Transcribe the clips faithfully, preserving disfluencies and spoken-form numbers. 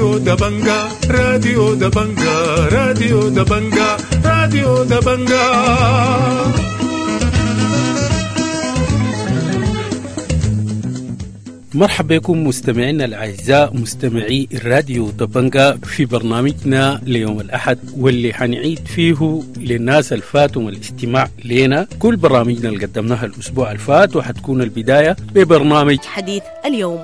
راديو دبنجا راديو دبنجا راديو دبنجا راديو دبنجا. مرحبا بكم مستمعينا الأعزاء مستمعي الراديو دبنجا في برنامجنا ليوم الأحد، واللي حنعيد فيه للناس الفاتهم الاستماع لنا كل برامجنا اللي قدمناها الأسبوع الفات، وحتكون البداية ببرنامج حديث اليوم.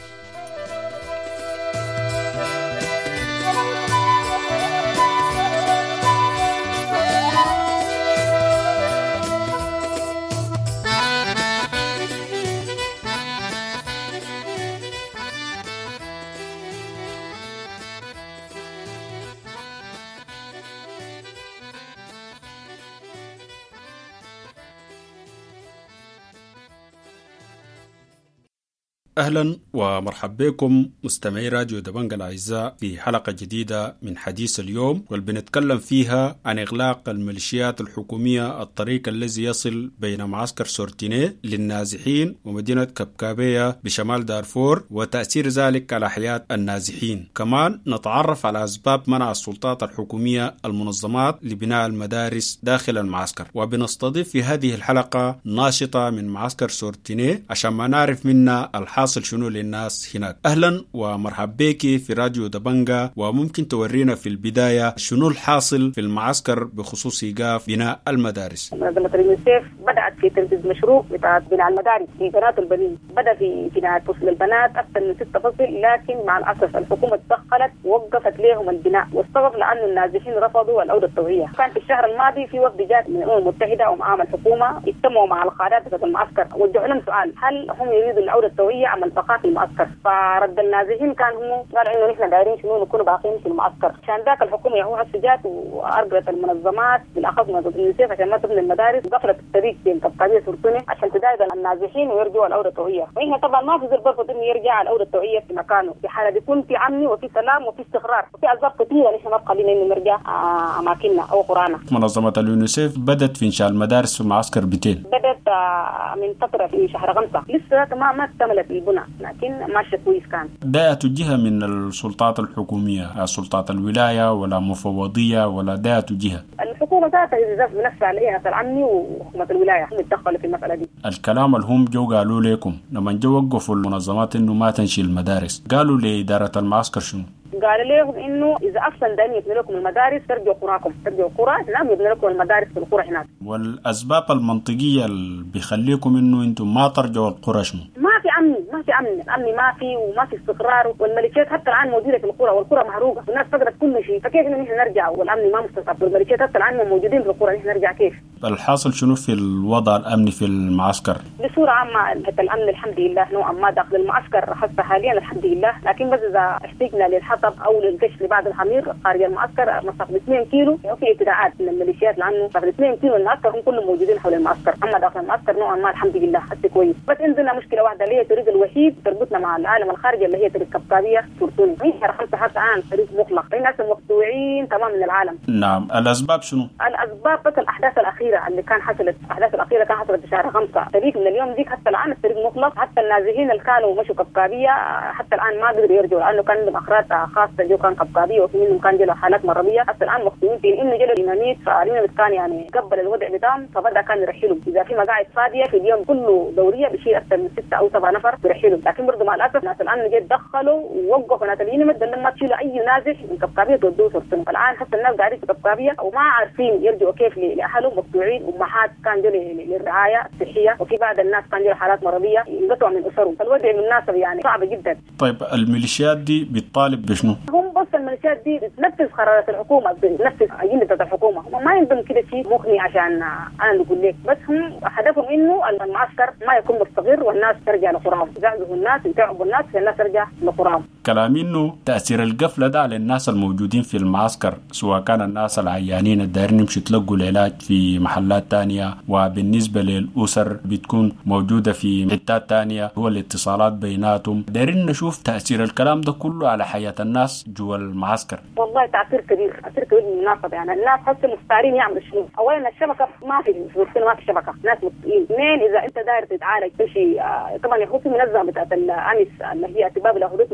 أهلا ومرحبا بكم مستمعي راديو دبنجا الأعزاء في حلقة جديدة من حديث اليوم، واللي بنتكلم فيها عن إغلاق الميليشيات الحكومية الطريق الذي يصل بين معسكر سورتيني للنازحين ومدينة كبكابية بشمال دارفور وتأثير ذلك على حياة النازحين. كمان نتعرف على أسباب منع السلطات الحكومية المنظمات لبناء المدارس داخل المعسكر، وبنستضيف في هذه الحلقة ناشطة من معسكر سورتيني عشان ما نعرف منا الحاصل شنو للناس هناك. أهلا ومرحبا بك في راديو دبنجا، وممكن تورينا في البداية شنو الحاصل في المعسكر بخصوص إيقاف بناء المدارس؟ منظمة اليونيسيف بدأت في تنفيذ مشروع بتاع بناء المدارس في بنات البنين، بدأ في بناء فصل البنات أكثر من ستة فصل، لكن مع الأسف الحكومة تدخلت ووقفت لهم البناء، والسبب لأنه النازحين رفضوا العودة الطوعية. كان في الشهر الماضي في وفد جاء من الأمم المتحدة ومعهم الحكومة اجتمعوا مع القادات في المعسكر ووجهوا لهم سؤال: هل هم يريدوا العودة الطوعية أم البقاء في المعسكر؟ فرد النازحين كان هم قالوا إنه نحن دايرين شنو نكونوا باقيين في المعسكر. عشان ذاك الحكومة هو جات وأرجلت المنظمات بالأخص منظمة اليونيسيف عشان ما تبني المدارس، وقفلت الطريق بين كبكابية سورتيني عشان تدايد النازحين ويرجعوا العودة الطوعية. ونحن طبعا ما في زر برفض إنه يرجع العودة الطوعية في مكانه في حالة يكون في أمن وفي سلام وفي استقرار، وفي أسباب كثيرة نحن ما بقى إنه نرجع أماكننا أو قرانا. منظمة اليونيسيف بدأت في إنشاء المدارس في معسكر بيتين، بدأت من فترة في شهر خمسة، لسه ما ما اكتملت البناء لكن ماشي كويس. كان ده جهة من السلطات الحكومية، سلطات الولاية ولا مفوضية ولا ده جهة؟ الحكومة ذاتها بنفسها عليها الأمن وحكومة الولاية هم يتدخلوا في المسألة دي. الكلام اللي هم جو قالوا لكم لما جو وقفوا المنظمات إنه ما تنشي المدارس، قالوا لإدارة المعسكر شنو؟ قال لهم انه اذا اصلا دايما يبني لكم المدارس ترجعوا قراكم، ترجعوا قرى لا يبني لكم المدارس في القرى هناك. والاسباب المنطقيه اللي بيخليكم انه انتم ما ترجعوا القرى شنو؟ ما في امن، ما في امن، الامن ما في وما في استقرار، والميليشيات حتى الان موجوده في القرى والقرى محروقه والناس فقدت كل شيء، فكيف انه نحن نرجع والامن ما مستقر والميليشيات حتى الان موجودين في القرى، نحن نرجع كيف؟ الحاصل شنو في الوضع الامني في المعسكر؟ بصوره عامه الامن الحمد لله نوعا ما داخل المعسكر حتى حاليا الحمد لله، لكن بس اذا احتجنا للحطب او للقش بعد الحمير خارج المعسكر مسافه اثنين كيلو وفي ابتداءات من الميليشيات لانه مسافه اثنين كيلو المعسكر هم كلهم موجودين حول المعسكر، اما داخل المعسكر نوعا ما الحمد لله حتى كويس. بس عندنا مشكله واحده اللي هي الطريق الوحيد تربطنا مع العالم الخارجي اللي هي طريق كبكابيه سورتيني، هي خمسه حتى الان طريق مغلق، الناس مقطوعين تماما من العالم. نعم، الاسباب شنو؟ الاسباب بس الاحداث الاخيره اللي كان حصلت، الاحداث الاخيره كان حصلت في شهر خمسة، طريق من اليوم ديك حتى الان الطريق مغلق، حتى النازحين اللي كانوا مشوا كبكابيه حتى الان ما قدروا يرجعوا لانه كان عندهم اخراج خاصه جو كان كبكابيه وفي منهم كان جاله حالات مرضيه، حتى الان مخطوطين في انه جاله ديناميت، فالديناميت كان يعني قبل الوضع بتاعهم فبدا كان يرحلوا، اذا في مقاعد فاضيه في اليوم كله دوريه بشيل اكثر من ستة او سبعة نفر بيرحلوا، لكن برضه مع الاسف ناس الان جاي دخلوا ووقفوا ناس الديناميت لما تشيلوا اي نازح من كبكابيه تودوه سورتيني، فالان حتى الناس قاعدين في كبكابيه وما عارفين يرجعوا كيف لاهلهم، مقطوعين، امهات كان جاله للرعايه الصحيه، وفي بعض الناس كان جاله حالات مرضيه ينقطعوا من اسرهم، فالوضع مناسب يعني صعب جدا. طيب الميليشيات دي بتطالب بشنو؟ هم بس الميليشيات دي بتنفذ قرارات الحكومه، بتنفذ اجنده الحكومه، هم ما ينظم كده شيء مغني عشان انا نقول لك، بس هم هدفهم انه المعسكر ما يكون مستقر والناس ترجع لقراهم، يزعزعوا الناس ويتعبوا الناس والناس ترجع لقراهم. كلام انه تاثير القفله ده على الناس الموجودين في المعسكر، سواء كان الناس العيانين الدايرين يمشوا يتلقوا العلاج في محلات تانية، وبالنسبه للاسر بتكون موجوده في حتات تانية، هو الاتصالات بيناتهم، دايرين نشوف تاثير الكلام ده كله على حياه الناس جوا المعسكر. والله تاثير كبير، تاثير كبير بالمناسبه، يعني الناس حتى مستعارين يعملوا شنو، اولا الشبكه ما في في ما في شبكه، ناس مستقيم، اثنين اذا انت داير تتعالج تمشي آه طبعا يخص منظمه بتاعت الانس اللي هي اتباب الحدود موجوده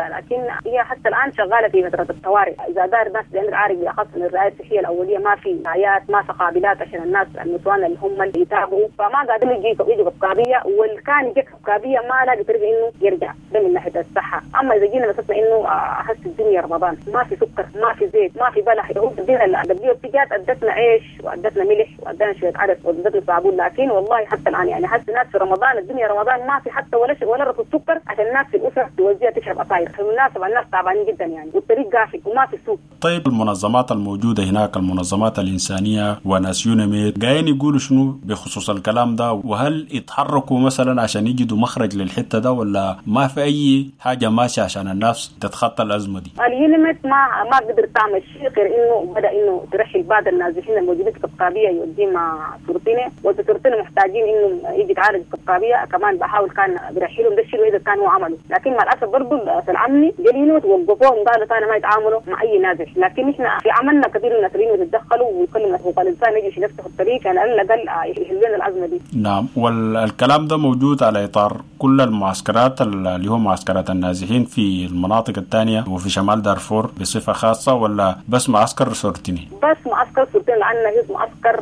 لكن هي حتى الآن شغالة في فترة الطوارئ. إذا دار الناس لأن عارف بأخص من الرعاية الصحية الأولية ما في رعايات ما في قابلات عشان الناس النسوان اللي هم اللي يتابعوا، فما قادرين يجوا يجوا كبكابية، والكان يجي كبكابية ما لاقي طريقة إنه يرجع ده من ناحية الصحة. أما إذا جينا مثلا إنه أحس الدنيا رمضان ما في سكر ما في زيت ما في بلح، هو الدنيا الأدبية بتجات أدتنا عيش وأدتنا ملح وأدتنا شوية عدس وأدتنا صابون، لكن والله حتى الآن يعني حس الناس في رمضان الدنيا رمضان ما في حتى ولا شيء ولا رطب السكر عشان الناس في الأسرة توزيها تشرب عصاير. بالمناسبة الناس تعبانين جدا يعني والطريق قافل وما في سوق. طيب المنظمات الموجودة هناك المنظمات الإنسانية وناس يونميت قاين يقولوا شنو بخصوص الكلام ده؟ وهل يتحركوا مثلا عشان يجدوا مخرج للحتة ده ولا ما في أي حاجة ماشية عشان الناس تتخطى الأزمة دي؟ اليونميت ما ما قدر تعمل شيء غير إنه بدأ إنه ترحل بعض النازحين الموجودين في قبقابية يوديه مع سورتينة، وسورتينة محتاجين إنه يجي يتعالج في قبقابية كمان بحاول كان بيرحلهم ده الشيء إذا كان هو عمله، لكن مع الأسف برضه في العملي جالينه ووقفوهم قالوا ثاني ما يتعاملوا مع أي نازح. لكن إحنا في عملنا كثير من الناس يتدخلوا ويكلموا حقوق الإنسان يجي يفتحوا الطريق يعني على الأقل يحلون الأزمة دي. نعم، والكلام ده موجود على إطار كل المعسكرات اللي هو معسكرات النازحين في المناطق الثانية وفي شمال دارفور بصفة خاصة ولا بس معسكر سورتيني؟ بس معسكر سورتيني لأنه هي معسكر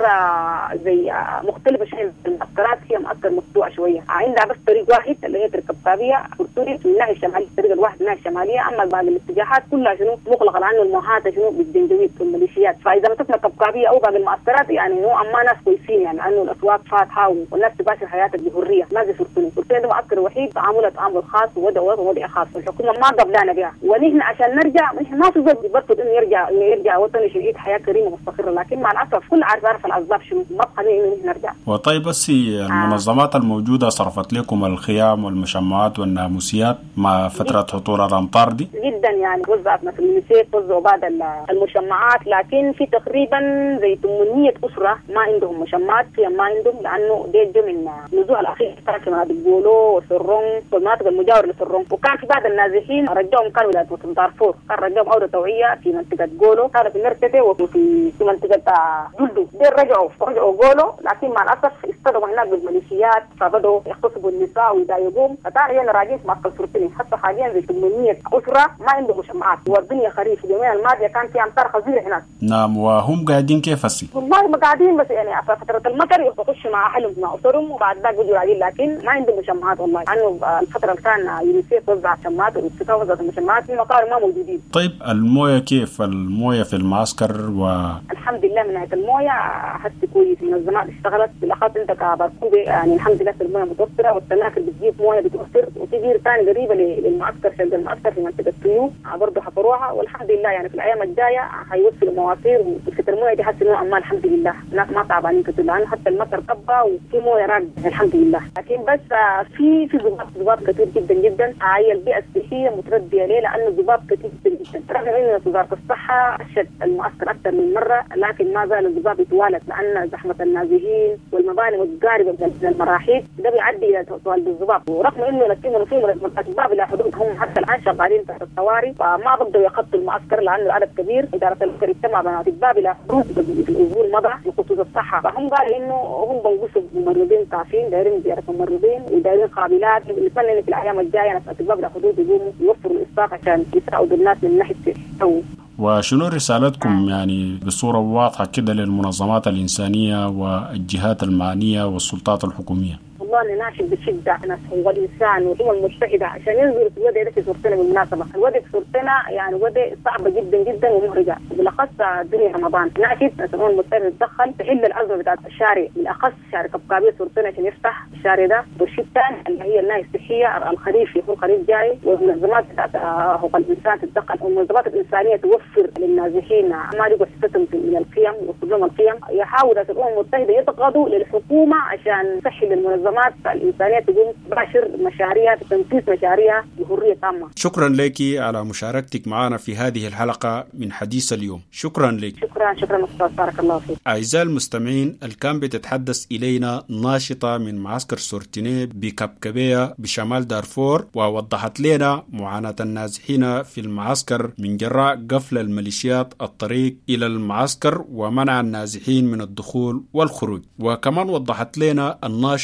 زي مختلفة شوية. المعسكرات هي معسكر مفتوح شوية، عندها بس طريق واحد اللي هي تركب قبقابية سورتيني من الناحية الشمالية، الطريق الواحد من الناحية الشمالية، أما باقي الاتجاهات كلها شنو مغلقة لأنه المحاطة شنو بالجنجويد والميليشيات. فإذا ما تسمع قبقابية أو باقي المعسكرات يعني هو أما ناس كويسين يعني لأنه الأسواق فاتحة والناس تباشر حياتك بحرية، ما زي سورتيني. سورتيني ده معسكر وحيد تعامله تعامل خاص ووضع وضع خاص، الحكومة ما قبلانا بها، ونحن عشان نرجع نحن ما في زول يبرفض إنه يرجع إنه يرجع وطن يعيش حياة كريمة مستقرة، لكن مع الأسف كل عارف عارف الأسباب شنو ما بخلينا إنه نرجع. وطيب بس المنظمات آه. الموجودة صرفت لكم الخيام والمشمعات والناموسيات مع فترة هطول الأمطار دي؟ جدا يعني وزعت مثل اليونيسيف وزعوا بعض المشمعات، لكن في تقريبا زي ثمانمية أسرة ما عندهم مشمعات، في ما عندهم لأنه دي جو من النزوع الأخير في مناطق بولو وسرون والمناطق المجاورة لسرون، وكان في بعض النازحين رجعهم كانوا ولاية دارفور، كان رجعهم عودة توعية في منطقة جولو، كانوا في نرتفة وفي في منطقة جلدو، دي رجعوا رجعوا جولو، لكن مع الأسف اصطدموا هناك بالميليشيات فبدأوا يغتصبوا النساء ويضايقوهم، فكانوا راجعين في معسكر سورتيني. حتى حاليا زي ثمانمية أسرة ما عندهم مشمعات، والدنيا خريف اليومين الماضية كان في أمطار خزيرة هناك. نعم، وهم قاعدين كيف هسي؟ والله ما قاعدين بس يعني في فترة المطر يخشوا مع أهلهم مع أسرهم وبعد ذاك بيجوا قاعدين، لكن ما عندهم مشمعات والله، لأنه الفترة اللي كان يونيسيف وزع مشمعات والمستشفى وزعت المشمعات في مقار ما موجودين. طيب المويه كيف؟ المويه في المعسكر و الحمد لله من ناحية المويه حس كويس، المنظمات اشتغلت بالاخص انت كبركوبه يعني الحمد لله المويه متوفره والتناكر بتجيب مويه بتوفر، وفي بير ثاني قريبه للمعسكر شق المعسكر في منطقه تيو برضه حفروها، والحمد لله يعني في الايام الجايه هيوصلوا مواسير وكتر المويه دي حس انه اما الحمد لله الناس ما تعبانين كتير لانه حتى المطر طبه وفي مويه راكده الحمد لله. لكن بس في في ضباط ضباط كثير جدا جدا هي البيئه الصحيه مترديه ليه؟ لانه ضباط كثير جدا جدا رغم ان وزاره الصحه اشد المعسكر اكثر من مره، لكن ما زال الضباط يتوالد لان زحمه النازحين والمباني متقاربه من المراحيض ده بيعدي الى توالد الضباط، ورغم انه لكن في الاسباب الى حدود هم حتى الان شغالين تحت الطوارئ فما بقدروا يخطوا المعسكر لانه العدد كبير. اداره العسكر اجتمع بنات الباب الى حدود في الاسبوع الماضي بخصوص الصحه، فهم قالوا انه هم بنقصوا ممرضين تعفين دايرين زياره ممرضين ودايرين قابلات، بنتمنى ان في الايام الجايه ناس الباب الى حدود يقوموا يوفروا الاسفاف عشان يساعدوا الناس من ناحيه التو. وشنو رسالتكم يعني بصورة واضحة كده للمنظمات الإنسانية والجهات المعنية والسلطات الحكومية؟ والله نناشد بشدة ناس هو الإنسان والأمم المتحدة عشان ينزلوا في الوضع ده في سورتنا بالمناسبة، الوضع في سورتنا يعني وضع صعب جدا جدا ومهرجة بالأخص دنيا رمضان، ناشد ناس الأمم المتحدة تتدخل تحل الأزمة بتاعت الشارع بالأخص شارع قبقابية سورتنا عشان يفتح الشارع ده، والشيء الثاني اللي هي الناحية الصحية الخريف يكون خريف جاي والمنظمات بتاعت حقوق الإنسان تتدخل والمنظمات الإنسانية توفر للنازحين ما يلقوا حصتهم من القيم ويوصل لهم القيم، يحاول ناس الأمم المتحدة يتقاضوا للحكومة عشان تسهل للمنظمات الإنسانية تقوم تباشر مشاريعها تنفيذ مشاريعها بحرية تامة. شكرا لك على مشاركتك معنا في هذه الحلقة من حديث اليوم. شكرا لك. شكرا شكرا أستاذ بارك الله فيك. أعزائي المستمعين، الكام بتتحدث إلينا ناشطة من معسكر سورتيني بكبكبية بشمال دارفور، ووضحت لنا معاناة النازحين في المعسكر من جراء قفل الميليشيات الطريق إلى المعسكر ومنع النازحين من الدخول والخروج. وكمان وضحت لنا الناشطة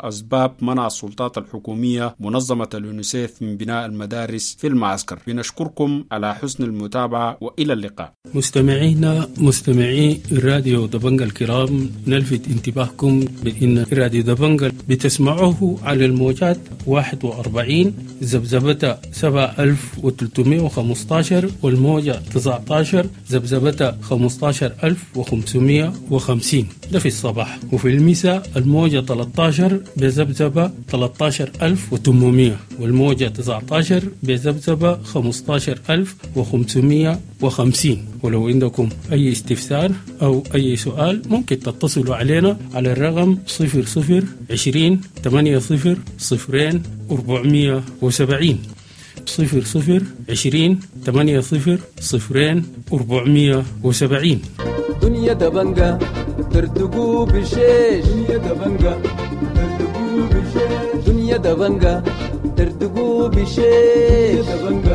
وأسباب منع السلطات الحكومية منظمة اليونيسيف من بناء المدارس في المعسكر. بنشكركم على حسن المتابعة وإلى اللقاء. مستمعينا مستمعي راديو دبنجة الكرام، نلفت انتباهكم بأن راديو دبنجة بتسمعوه على الموجات واحد وأربعين زبزبة سبعة ألف وثلاثمائة وخمسة عشر والموجة تسعة عشر زبزبة خمسة عشر ألف وخمسمائة وخمسين ده في الصباح، وفي المساء الموجة ثلاثة عشر بزبزبة ثلاثة عشر ألف وثمانمائة والموجة تسعة عشر بزبزبة خمسة عشر ألف وخمسمائة وخمسين. ولو عندكم أي استفسار أو أي سؤال ممكن تتصلوا علينا على الرقم صفر صفر عشرين ثمانية صفر صفرين أربعمائة وسبعين صفر صفر عشرين ثمانية صفر صفرين أربعمائة وسبعين. دنيا دبنجة ترتقو بشيش، دنيا دبنجة ترتقو بشيش، دنيا دبنجة ترتقو بشيش،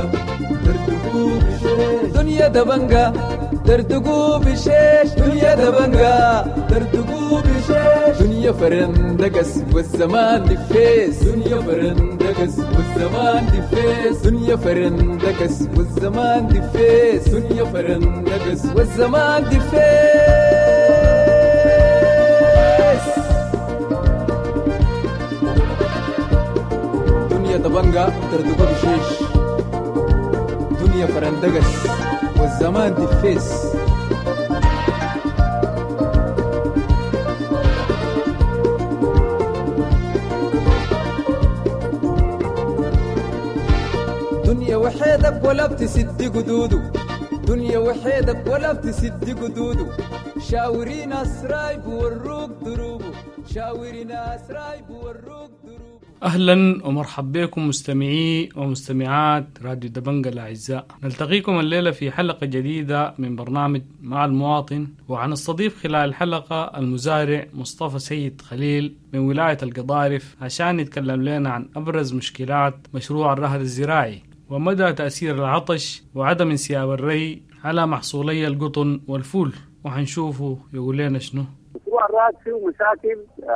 دنيا دبنجة ترتقو بشيش، دنيا دبنجة ترتقو بشيش، دنيا فرندقس والزمان دفيس، دنيا فرندقس والزمان دفيس، دنيا فرندقس والزمان دفيس، دنيا فرندقس والزمان دفيس. دنيا دبنجة ترتقو بشيش، دنيا فرندقس والزمان دفيس. دنيا وحيدك ولا بتسد قدودو، دنيا وحيدك ولا بتسد قدودو، شاورينا سرايب والروق دروبو، شاورينا سرايب والروق دروبو. أهلا ومرحبا بكم مستمعي ومستمعات راديو دبنجة الأعزاء. نلتقيكم الليلة في حلقة جديدة من برنامج مع المواطن، وهنستضيف خلال الحلقة المزارع مصطفى سيد خليل من ولاية القضارف عشان يتكلم لنا عن أبرز مشكلات مشروع الرهد الزراعي ومدى تأثير العطش وعدم انسياب الري على محصولي القطن والفول، وهنشوفه يقول لنا شنو. مشروع الرهد فيه مشاكل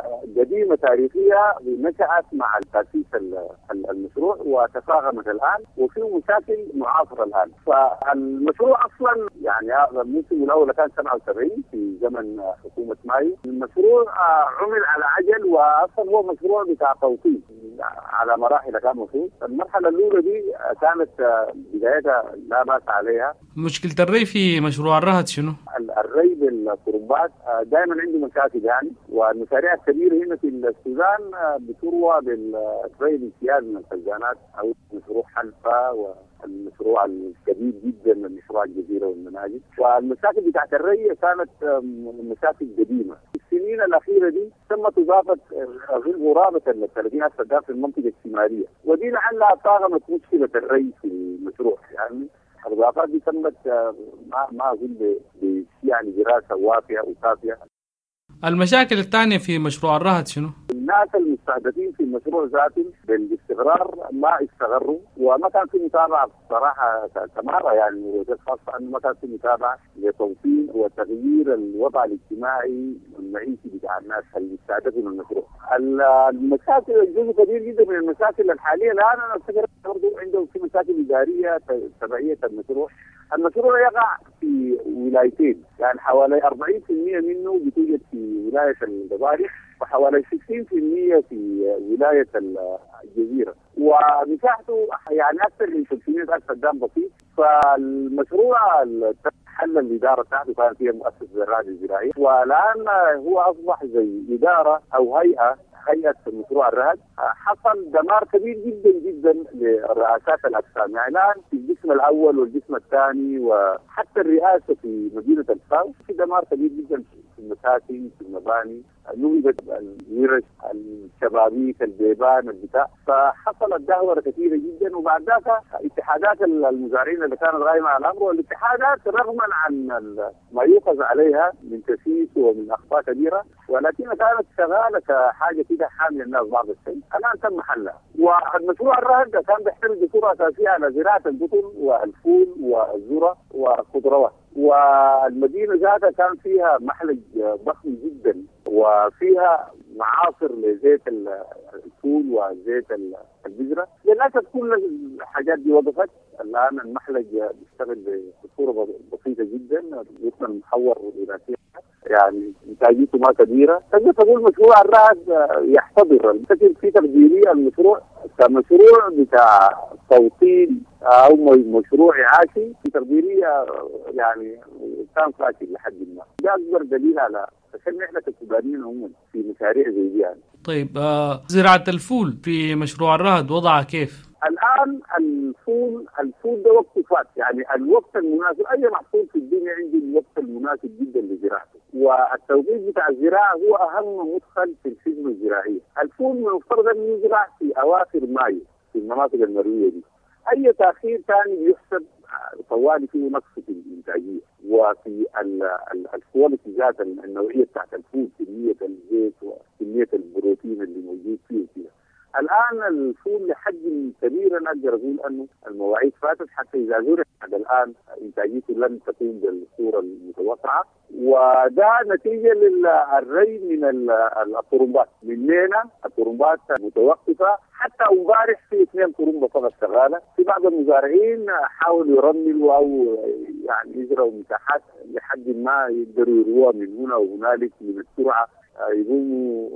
قديمة تاريخية نشأت مع تأسيس المشروع وتفاقمت الآن، وفيه مشاكل معاصرة الآن. فالمشروع أصلا يعني هذا الموسم الأول كان سبعة وسبعين في زمن حكومة مايو. المشروع عمل على عجل، وأصلا هو مشروع بتاع توطين على مراحل كان مفروض. المرحلة الأولى دي كانت بدايتها لا بأس عليها. مشكلة الري في مشروع الرهد شنو؟ الري بالقربات دائما عنده مشاكل يعني، والمشاريع الكبيرة هنا في السودان بتروى بالري الامتياز من الخزانات أو مشروع حلفة والمشروع الكبير جدا من مشروع الجزيرة والمناجم. والمشاكل بتاعت الري كانت مشاكل قديمة. في السنين الأخيرة دي تمت إضافة غرابة ثلاثين ألف فدان في المنطقة الشمالية، ودي لعلها طاغمت مشكلة الري في المشروع يعني. الإضافات دي تمت ما ما أظن يعني دراسة وافية وكافية. المشاكل الثانية في مشروع الرهد شنو؟ الناس المستهدفين في المشروع ذاتهم بالاستقرار ما استقروا، وما كان في متابعة بصراحة كمارة يعني، خاصة أنه ما كان في متابعة لتوطين وتغيير الوضع الاجتماعي والمعيشي بتاع الناس اللي استهدفوا من المشروع. المشاكل جزء كبير جدا من المشاكل الحالية الآن أنا أفتكر برضه عندهم في مشاكل إدارية تبعية المشروع. المشروع يقع في ولايتين، يعني حوالي أربعين بالمئة منه بتوجد في ولاية القضارف، وحوالي ستين بالمئة في ولاية الجزيرة، ومساحته يعني أكثر من ثلاثمائة ألف فدان بسيط. فالمشروع حل الإدارة بتاعته كان فيها مؤسسة الرعاية الزراعية، والآن هو أصبح زي إدارة أو هيئة هيئة مشروع الرهد. حصل دمار كبير جدا جدا لرئاسات الأقسام، يعني الآن في القسم الأول والقسم الثاني وحتى الرئاسة في مدينة الفاو في دمار كبير جدا في المساكن في المباني، نوبت الورش الشبابيك البيبان البتاع. فحصلت دهورة كثيرة جدا، وبعد ذلك اتحادات المزارعين اللي كانت غايمة على الأمر، والاتحادات رغما عن ما يؤخذ عليها من تسييس ومن أخطاء كبيرة، ولكنها كانت شغالة كحاجة كده حامية الناس بعض الشيء، الآن تم حلها. والمشروع الرهد كان بيحتوي بصورة أساسية على زراعة القطن والفول والذرة والخضروات، والمدينة ذاتها كان فيها محلج ضخم جدا وفيها معاصر لزيت الفول وزيت البذرة. للأسف كل الحاجات دي وقفت. الآن المحلج بيشتغل بصورة بسيطة جدا، القطن المحور إلى يعني إنتاجيته ما كبيرة. تقدر تقول مشروع الرعد يحتضر. لكن في تقديري المشروع كمشروع بتاع توطين أو مشروع إعاشي في تقديري يعني كان فاشل لحد ما. ده أكبر دليل على فشل إحنا كسودانيين عموما في مشاريع زي دي يعني. طيب آه زراعة الفول في مشروع الرهد وضعها كيف؟ الآن الفول الفول ده وقت فات، يعني الوقت المناسب. أي محصول في الدنيا عنده الوقت المناسب جدا لزراعته، والتوقيت بتاع الزراعة هو أهم مدخل في الخدمة الزراعية. الفول من المفترض أن يزرع في أواخر مايو في المناطق المروية دي. أي تأخير ثاني بيحسب طوالي فيه نقص في الإنتاجية وفي الكواليتي ذات النوعية بتاعت الفول، كمية الزيت وكمية البروتين اللي موجود فيه فيها. الآن الفول لحد كبير أنا أقدر أقول أنه المواعيد فاتت، حتى إذا زرع الآن إنتاجيته لن تكون بالصورة المتوقعة، وده نتيجة للري من الطرمبات. مننا الطرمبات متوقفة، حتى امبارح في اثنين طرمبة فقط شغالة. في بعض المزارعين حاولوا يرملوا أو يعني يزرعوا مساحات لحد ما يقدروا يروها من هنا وهنالك من السرعة، يقوموا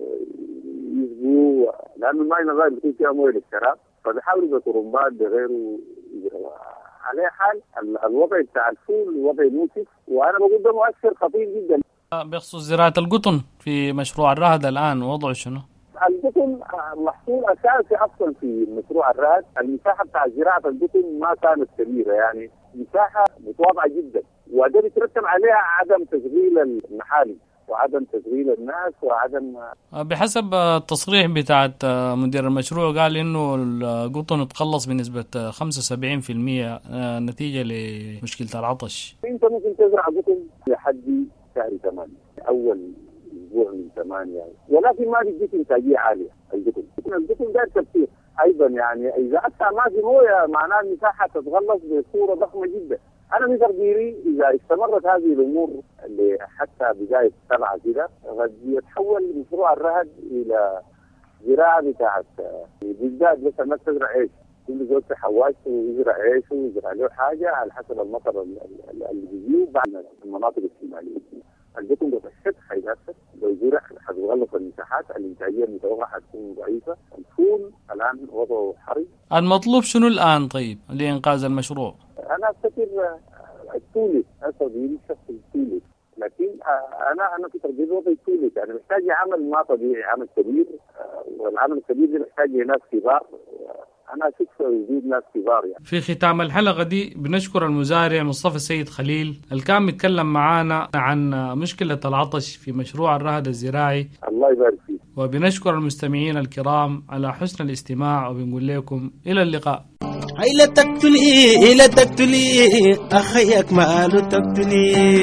يسقوا، لأنه الماء نظام بيكون فيها مويه للشراب، فبيحاولوا بطرمبات بغيره يزرعوا. على حال الوضع بتاع الفول وضع موسف، وأنا بقول ده مؤثر خطير جدا. بخصوص زراعة القطن في مشروع الرهد الآن وضعه شنو؟ القطن محصول أساسي أصلا في مشروع الرهد. المساحة بتاع زراعة القطن ما كانت كبيرة، يعني مساحة متواضعة جدا، وده بيترتب عليها عدم تشغيل المحالي وعدم تشغيل الناس وعدم. بحسب التصريح بتاعت مدير المشروع قال إنه القطن تخلص بنسبة خمسة وسبعين بالمئة نتيجة لمشكلة العطش. أنت ممكن تزرع قطن لحد شهر ثمانية، أول أسبوع من ثمانية، ولكن ما بيديك إنتاجية عالية. القطن القطن ده تفسير أيضا، يعني إذا أتى ما في موية معناه المساحة تتغلظ بصورة ضخمة جدا. أنا بتقديري إذا استمرت هذه الأمور حتى بداية سبعة كده قد يتحول مشروع الرهد إلى زراعة بتاعت بالذات مثلا ما تزرع عيش، كل زول في حواشته ويزرع عيشه ويزرع له حاجة على حسب المطر اللي بيجيه بعد المناطق الشمالية. القطن بتشت حيدافت لو زرع حتغلق المساحات، الإنتاجية المتوقعة حتكون ضعيفة. الفول الآن وضعه حرج. المطلوب شنو الآن طيب لإنقاذ المشروع؟ أنا أفتكر التولي أستطيع الشخص التولي، لكن أنا أنا في تقدير وضع التولي يعني محتاج عمل ما طبيعي، عمل كبير، والعمل الكبير ده محتاج ناس كبار. أنا أشوف وجود ناس كبار يعني. في ختام الحلقة دي بنشكر المزارع مصطفى السيد خليل اللي كان متكلم معانا عن مشكلة العطش في مشروع الرهد الزراعي. الله يبارك فيك. وبنشكر المستمعين الكرام على حسن الاستماع، وبنقول لكم إلى اللقاء. هاي لا تقتلي لا تقتلي أخيك ما له تقتلي،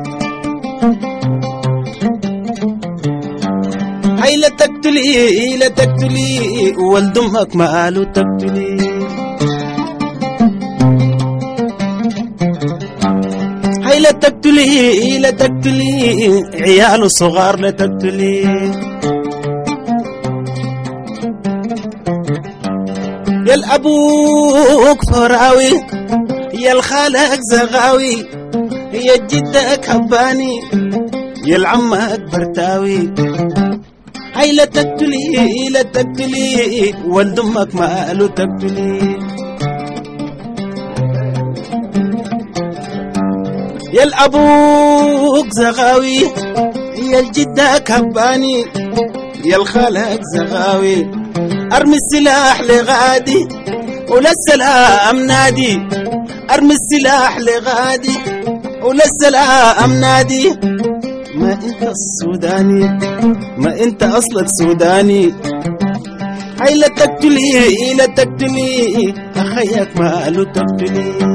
هاي لا تقتلي لا تقتلي ولد أمك ما له تقتلي، هاي لا تقتلي لا تقتلي عيال الصغار لا تقتلي، يا الأبوك فراوي يا الخالك زغاوي يا جدك هباني يا العمك برتاوي، هاي لا تقتلي لا تقتلي ولد أمك ما له تقتلي، يا الأبوك زغاوي يا الجدك هباني يا الخالك زغاوي، أرمي السلاح لغادي وللسلام نادي، أرمي السلاح لغادي وللسلام نادي، ما أنت السوداني ما أنت أصلك سوداني، هاي لا تقتلي لا تقتلي أخيك ما له تقتلي.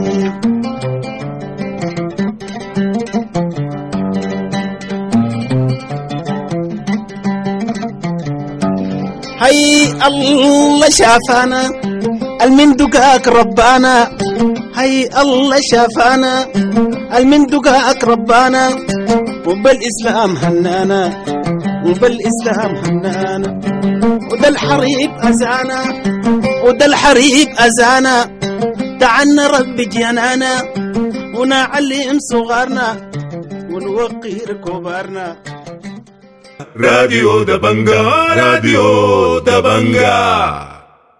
هاي الله شافانا المن دقاك ربانا، هاي الله شافانا المن دقاك ربانا، وبالإسلام هنانا وبالإسلام هنانا وده الحريب أزانا وده الحريب أزانا تعنا ربي جنانا ونعلم صغارنا ونوقير كبارنا. راديو دبنجا راديو دبنجا.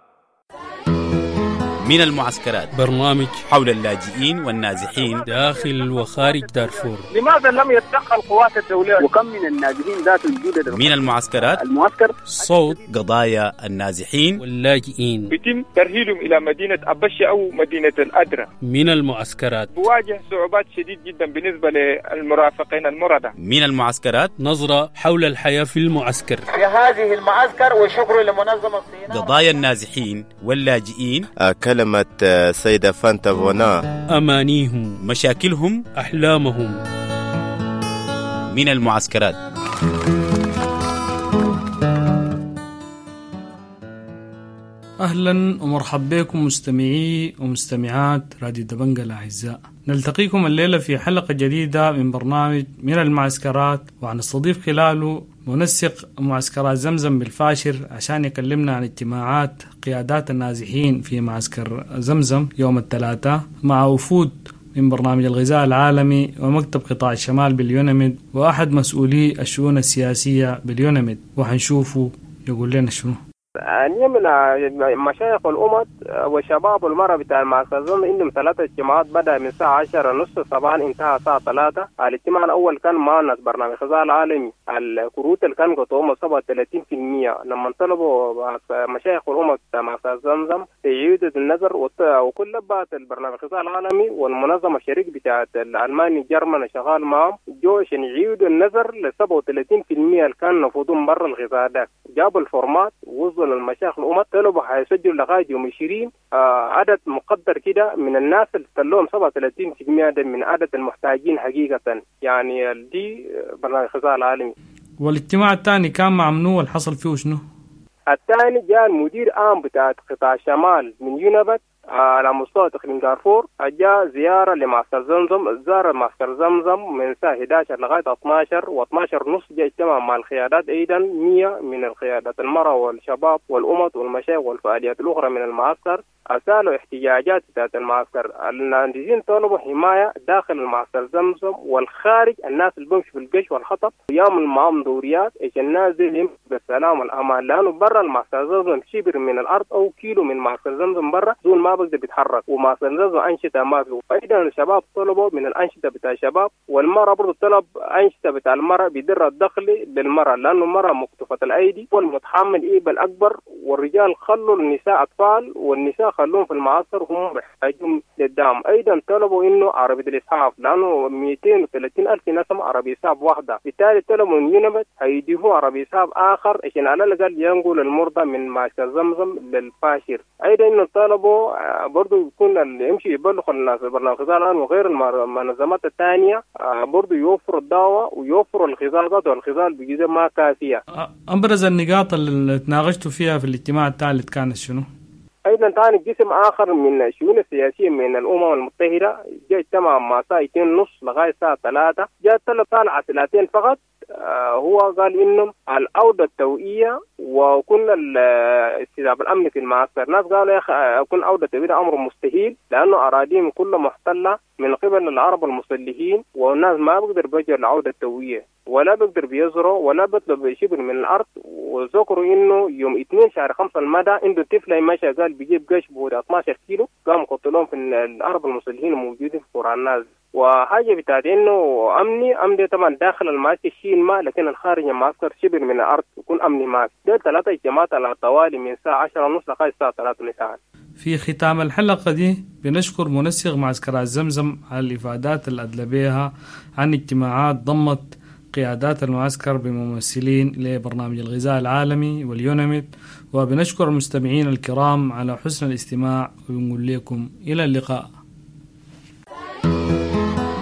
من المعسكرات برنامج حول اللاجئين والنازحين داخل وخارج دارفور. لماذا لم يتدخل قوات الدولة وكم من النازحين ذات الجودة؟ من المعسكرات المعسكر صوت قضايا النازحين واللاجئين. يتم ترحيلهم إلى مدينة أبشة أو مدينة الأدرى. من المعسكرات بواجه صعوبات شديد جدا بالنسبة للمرافقين المردة. من المعسكرات نظرة حول الحياة في المعسكر. في هذه المعسكر وشكر لمنظمة الصيانة. قضايا النازحين واللاجئين. كلمة سيدة فانتا فونا. أمانيهم، مشاكلهم، أحلامهم. من المعسكرات. أهلا ومرحبا بكم مستمعي ومستمعات راديو دبنجا الأعزاء. نلتقيكم الليلة في حلقة جديدة من برنامج من المعسكرات، وهنستضيف خلاله منسق معسكرات زمزم بالفاشر عشان يكلمنا عن اجتماعات قيادات النازحين في معسكر زمزم يوم الثلاثاء مع وفود من برنامج الغذاء العالمي ومكتب قطاع الشمال باليونمد وأحد مسؤولي الشؤون السياسية باليونمد، وحنشوفه يقول لنا شنو. أني من مشايخ الأمة وشباب المرأة بتاع المعسكر زمزم عندهم ثلاثة اجتماعات بدأ من الساعة عشرة نصف صباحا انتهى الساعة ثلاثة. الاجتماع الأول كان مع ناس برنامج الغذاء العالمي، الكروت اللي كان قطعهم سبعة وثلاثين بالمئة لما طلبوا مشايخ الأمة بتاع معسكر زمزم يعيدوا النظر وكل بعض البرنامج الغذاء العالمي والمنظمة الشريك بتاعت الألماني الجرماني شغال معهم جو عشان يعيدوا النظر ل سبعة وثلاثين بالمئة اللي كان نفوذهم برا الغذاء ده. جابوا الفورمات ووصلوا للمشايخ الأمة طلبوا حيسجلوا لغاية يوم عشرين آه عدد مقدر كده من الناس اللي استلوهم سبعة وثلاثين بالمئة من عدد المحتاجين حقيقة. يعني دي برنامج الغذاء العالمي. والاجتماع الثاني كان مع منو الحصل فيه شنو؟ الثاني جاء المدير عام بتاع قطاع الشمال من يونبت على مستوى تقريبا دارفور، جاء زيارة لمعسكر زمزم، زار معسكر زمزم من الساعة إحدى عشر لغاية اثنا عشر واثنا عشر ونص جاء اجتمع مع القيادات أيضا مئة من القيادات المرأة والشباب والأمة والمشايخ والفعاليات الأخرى من المعسكر. أسألوا احتياجات بتاعت المعسكر. النازحين طلبوا حماية داخل المعسكر زمزم والخارج، الناس اللي بيمشوا في الجيش والخطب يعمل معهم دوريات عشان الناس دي يمشوا بالسلام والأمان، لأنه برا المعسكر زمزم شبر من الأرض أو كيلو من معسكر زمزم برا دون ما بقدر بيتحرك، ومعسكر زمزم أنشطة ما فيه. أيضا الشباب طلبوا من الأنشطة بتاع الشباب، والمرأة برضو طلب أنشطة بتاع المرأة بدر الدخل للمرأة، لأنه المرأة مكتوفة الأيدي والمتحمل إيب الأكبر، والرجال خلوا النساء أطفال والنساء خلوهم في المعسكر وهم محتاجين للدعم. أيضا طلبوا إنه عربية الإسعاف لأنه مئتين وثلاثين ألف نسمة عربية إسعاف واحدة، بالتالي طلبوا من يونبت هيضيفوا عربية إسعاف آخر عشان على الأقل ينقل المرضى من معسكر زمزم للفاشر. أيضا إنه طلبوا برضو يكون اللي يمشي يبلغ الناس برنامج الغذاء الآن وغير المنظمات الثانية برضو يوفروا الدواء ويوفروا الغذاء، والغذاء بجزء ما كافية. أبرز النقاط اللي تناقشتوا فيها في الاجتماع الثالث كانت شنو؟ أيضا ثاني جسم آخر من الشؤون السياسية من الأمم المتحدة جاء اجتمع مع الساعة اثنين ونص لغاية الساعة ثلاثة، جاء طلب طالع ثلاثين فقط. آه هو قال إنه الأوضة التوئية وكل الاستجابة الأمن في المعسكر. ناس قالوا يا أخي يكون أوضة توئية أمر مستحيل لأنه أراضيهم كلها محتلة من قبل العرب المسلحين، والناس ما بيقدر بيجوا العودة التوئية ولا بيقدر بيزرعوا ولا بيطلب شبر من الأرض. وذكروا إنه يوم اثنين شهر خمسة المدى عنده طفل ماشي قال بيجيب قش بوده اثنا عشر كيلو قام قتلهم في العرب المسلحين الموجودين في قرى الناس. وحاجة بتاعت إنه أمني أمني طبعا داخل المعسكر شيء ما، لكن الخارج المعسكر شبر من الأرض يكون أمني ما. ده ثلاثة اجتماعات على الطوالي من الساعة عشرة ونص لغاية الساعة ثلاثة مساء. في ختام الحلقة دي بنشكر منسق معسكرات زمزم على الإفادات اللي أدلى بها عن اجتماعات ضمت قيادات المعسكر بممثلين لبرنامج الغذاء العالمي واليونمد، وبنشكر المستمعين الكرام على حسن الاستماع، ونقول لكم إلى اللقاء.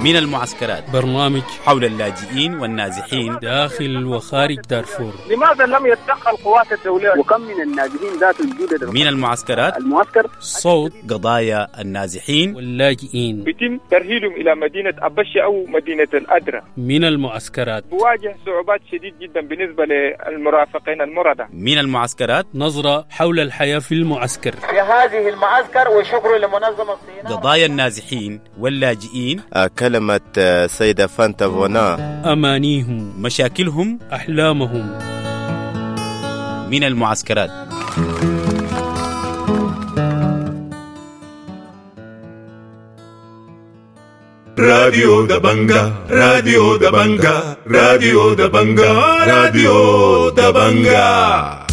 من المعسكرات. برنامج حول اللاجئين والنازحين داخل وخارج دارفور. لماذا لم يتدخل قوات الدولة؟ وكم من النازحين ذات الجودة من المعسكرات. المعسكر صوت قضايا النازحين واللاجئين. يتم ترحيلهم إلى مدينة أبشة أو مدينة الأدرى. من المعسكرات بواجه صعوبات شديد جدا بالنسبة للمرافقين المردة. من المعسكرات. نظرة حول الحياة في المعسكر. في هذه المعسكر وشكر لمنظمة الصيناء. قضايا النازحين واللاجئين. كلمة سيدة فانتا فونا. أمانيهم، مشاكلهم، أحلامهم. من المعسكرات. راديو دبنجا راديو دبنجا راديو دبنجا راديو دبنجا.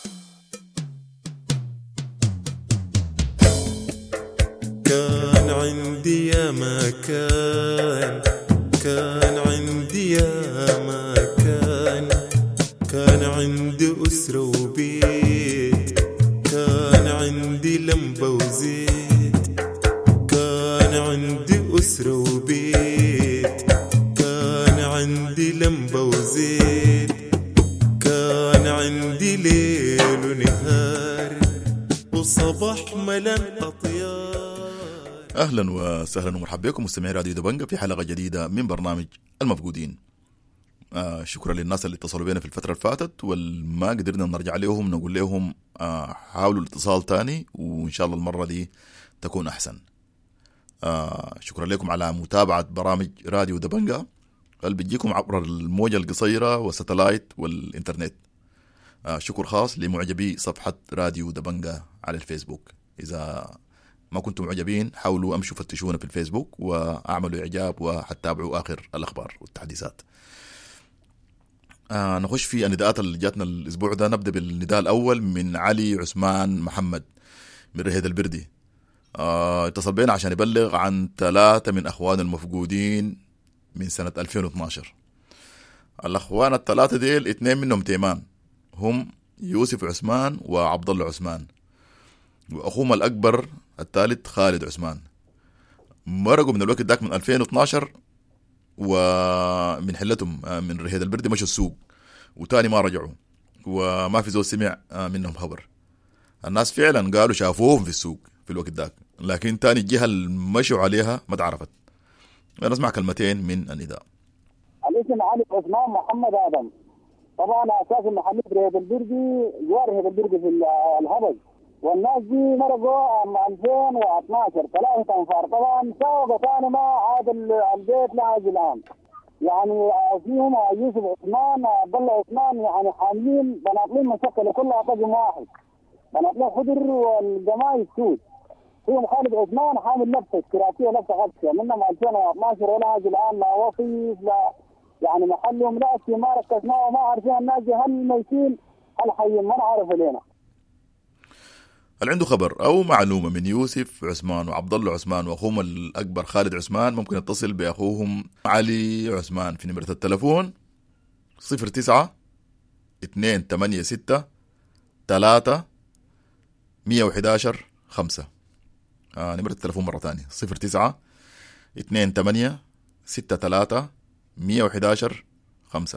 كان عندي يا مكان، كان عندي يا مكان، كان عندي أسرة وبيت، كان عندي لمبة وزيت، كان عندي أسرة وبيت، كان عندي لمبة وزيت، كان عندي ليل ونهار وصباح ملان أطيار. أهلا وسهلا ومرحبا بكم مستمعي راديو دبنجا في حلقة جديدة من برنامج المفقودين. آه شكرا للناس اللي اتصلوا بينا في الفترة اللي فاتت والما قدرنا نرجع لهم نقول لهم آه حاولوا الاتصال تاني وإن شاء الله المرة دي تكون أحسن. آه شكرا لكم على متابعة برامج راديو دبنجا اللي بتجيكم عبر الموجة القصيرة والستلايت والإنترنت. آه شكر خاص لمعجبي صفحة راديو دبنجا على الفيسبوك. إذا ما كنتم معجبين حاولوا أمشوا فتشونا في الفيسبوك وأعملوا إعجاب وحتتابعوا آخر الأخبار والتحديثات. آه نخش في النداءات اللي جاتنا الأسبوع ده. نبدأ بالنداء الأول من علي عثمان محمد من رهيد البردي. آه اتصل بينا عشان يبلغ عن ثلاثة من أخوان المفقودين من سنة ألفين واثناشر. الأخوان الثلاثة ديل اثنين منهم تيمان، هم يوسف عثمان وعبد الله عثمان، وأخوهم الأكبر الثالث خالد عثمان. مرقوا من الوقت داك من ألفين واثناشر ومن حلتهم من رهيد البردي مشوا السوق وتاني ما رجعوا وما في زول سمع منهم خبر. الناس فعلا قالوا شافوهم في السوق في الوقت داك، لكن تاني الجهة اللي مشوا عليها ما تعرفت. نسمع كلمتين من النداء. الاسم علي عثمان محمد آدم. طبعا أساس المحلي في رهيد البردي جوار رهيد البردي في الهبج، والناس دي مرقوا عام ألفين واثناشر ثلاثة أنفار. طبعا ساوقوا ثاني ما عاد البيت لحد الآن. يعني فيهم يوسف عثمان عبد الله عثمان يعني حاملين بناطيل مشكلة كلها طقم واحد، بناطيل خضر والجماعي السود. فيهم خالد عثمان حامل لبسة اشتراكية لبسة غطسة منهم ألفين واثناشر ولا عاد الآن لا وصيف لا يعني محلهم لا في ما ركزناه وما عارفين الناس هل ميتين هل حيين ما نعرف لنا. اللي عنده خبر أو معلومة من يوسف عثمان وعبد الله عثمان وأخوهم الأكبر خالد عثمان ممكن يتصل بأخوهم علي عثمان في نمرة التلفون صفر تسعة اثنين ثمانية ستة ثلاثة مية وحداشر خمسة. آه نمرة التلفون مرة تانية صفر تسعة اثنين ثمانية ستة ثلاثة مية وحداشر خمسة.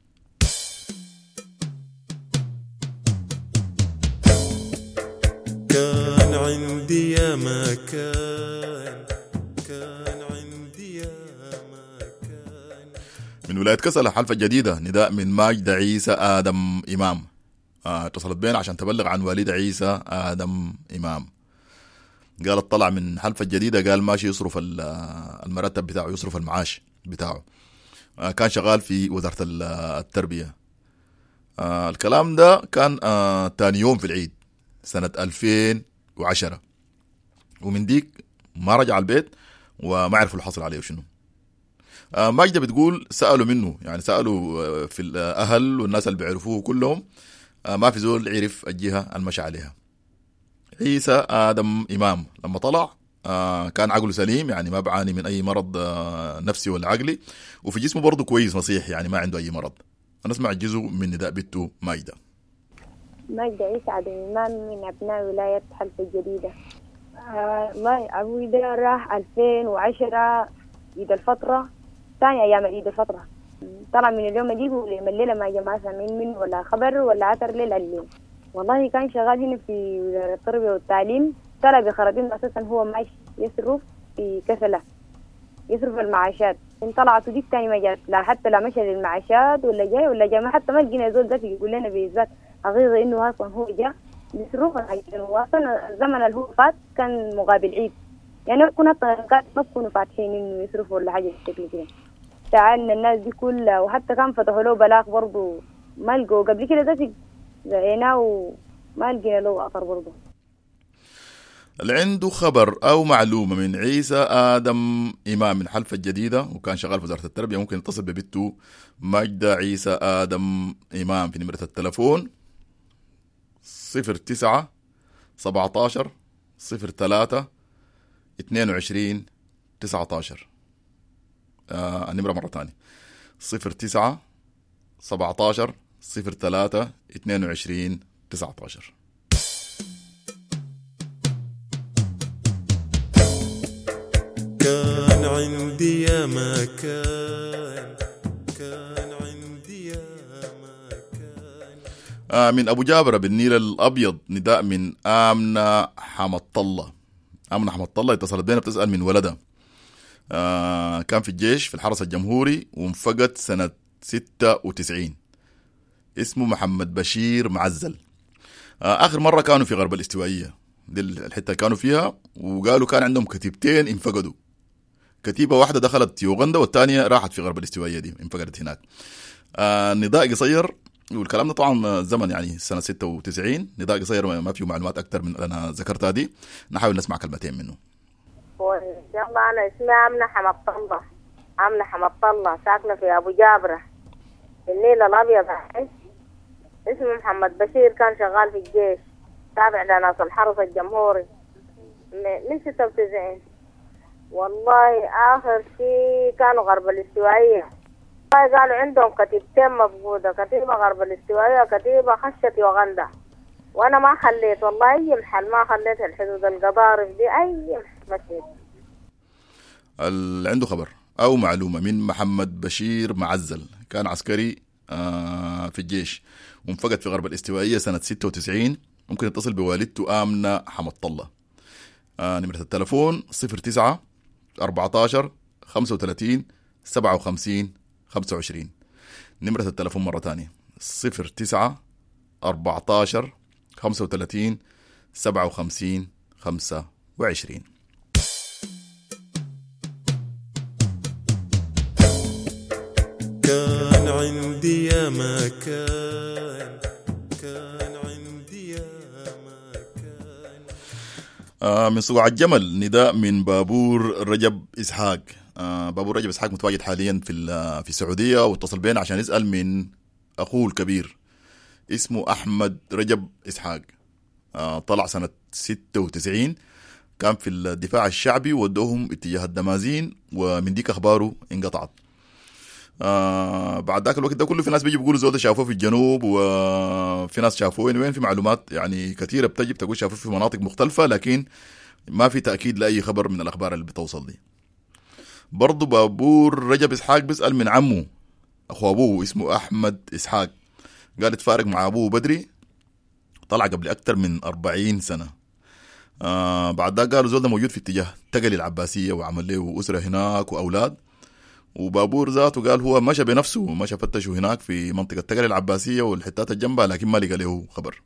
كان عندي يا مكان، كان عندي يا مكان. من ولاية كسلة حلفة جديدة نداء من ماجدة عيسى آدم إمام. آه اتصلت بينا عشان تبلغ عن والد عيسى آدم إمام. قالت طلع من حلفة جديدة، قال ماشي يصرف المرتب بتاعه، يصرف المعاش بتاعه. آه كان شغال في وزارة التربية. آه الكلام ده كان آه تاني يوم في العيد سنة ألفين وعشرة، ومن ديك ما رجع البيت وما عرفوا الحصل عليه وشنو. آه ماجدة بتقول سألوا منه، يعني سألوا في الأهل والناس اللي بيعرفوه كلهم، آه ما في زول عرف الجهة المشى عليها. عيسى آدم إمام لما طلع آه كان عقله سليم، يعني ما بعاني من أي مرض آه نفسي ولا عقلي، وفي جسمه برضه كويس مصيح، يعني ما عنده أي مرض. نسمع الجزء من نداء بنته ماجدة. ماجدة عيسى عبد الإمام من أبناء ولاية حلفة الجديدة. آه أبوي ده راح ألفين وعشرة عيد الفطرة، ثاني أيام عيد الفطرة. طلع من اليوم أجيبه من الليلة ما جماعة سامعين منه ولا خبر ولا أثر ليلة الليل. والله كان شغال هنا في وزارة التربية والتعليم، طلع بخراطيم أساسا هو معيش يصرف في كسلة، يصرف المعاشات. إن طلعت وديك تاني ما جات، لا حتى لا مشى للمعاشات ولا جاي ولا جاي، ما حتى ما لقينا زول ذاك يقول لنا بذات حقيقة إنه أصلا هو جاء بيصرف الحاجتين. وأصلا الزمن اللي هو فات كان مقابل عيد، يعني كنا قاعد ما كانوا فاتحين إنه يصرفوا ولا حاجة بالشكل كده. تعالنا الناس دي كلها، وحتى كان فتحوا له بلاغ برضو ما لقوا قبل كده ذاتي زينا وما لقينا له أثر برضو. اللي عنده خبر أو معلومة من عيسى آدم إمام من حلفة الجديدة وكان شغال في وزارة التربية ممكن يتصل ببنته ماجدة عيسى آدم إمام في نمرة التلفون صفر تسعة سبعة عشر صفر ثلاثة اثنين وعشرين تسعة عشر. آه النمرة مرة ثانية صفر تسعة سبعة عشر صفر ثلاثة اثنين وعشرين تسعة عشر. كان عندي يا ما كان كان عندي يا ما كان. آه من أبو جابر بالنيل الأبيض نداء من آمنة حمد الله. آمنة حمد الله اتصلت بينا بتسأل من ولدها. آه كان في الجيش في الحرس الجمهوري وانفقد سنة ستة وتسعين. اسمه محمد بشير معزل. آه آخر مرة كانوا في غرب الاستوائية، دي الحتة كانوا فيها، وقالوا كان عندهم كتيبتين انفقدوا. كتيبة واحدة دخلت يوغندا والثانية راحت في غرب الاستوائية دي انفقدت هناك. آه نداء قصير، والكلام ده طبعا زمن يعني سنة ستة وتسعين. نداء قصير ما فيه معلومات أكتر من أنا ذكرتها دي، نحاول نسمع كلمتين منه. يلا أنا اسمي آمنة حمد الله. آمنة حمد الله ساكنة في أبو جابرة في النيل الأبيض. اسمي محمد بشير، كان شغال في الجيش تابع لناس الحرس الجمهوري من ستة وتسعين. والله آخر شيء كانوا غرب الاستوائية، والله قالوا عندهم كتيبتين مفقودة، كتيبة غرب الاستوائية وكتيبة خشت يوغندا، وأنا ما خليت والله أي محل، ما خليت الحدود القضارف دي أي محل. اللي عنده خبر أو معلومة من محمد بشير معزل، كان عسكري آه في الجيش وانفقد في غرب الاستوائية سنة ستة وتسعين، ممكن يتصل بوالدته آمنة حمد الله. آه نمرة التلفون صفر تسعة أربعة عشر خمسة وثلاثين سبعة وخمسين خمسة وعشرين. نمرة التلفون مرة تانية صفر تسعة أربعة عشر خمسة وثلاثين سبعة وخمسين خمسة وعشرين. كان عندي يا ما كان كان عندي يا ما كان. آه من صقوع الجمل نداء من بابور رجب إسحاق. آه بابور رجب إسحاق متواجد حاليا في في السعودية، واتصل بينا عشان يسأل من أخوه الكبير اسمه أحمد رجب إسحاق. آه طلع سنة ستة وتسعين، كان في الدفاع الشعبي ودوهم اتجاه الدمازين، ومن ديك أخباره انقطعت. آه بعد ذاك الوقت ده كله في ناس بيجي بيقولوا زول شافوه في الجنوب، وفي ناس شافوه وين وين. في معلومات يعني كثيرة بتجي بتقول شافوه في مناطق مختلفة، لكن ما في تأكيد لأي خبر من الأخبار اللي بتوصل دي. برضو بابور رجب إسحاق بيسأل من عمه أخو أبوه اسمه أحمد إسحاق، قال اتفارق مع أبوه بدري، طلع قبل أكتر من أربعين سنة. آه بعد ذاك قالوا زول ده موجود في اتجاه تقلي العباسية وعمل له أسرة هناك وأولاد. وبابور ذاته قال هو مشى بنفسه ومشى فتشه هناك في منطقة تقلي العباسية والحتات الجنبها، لكن ما لقى له خبر.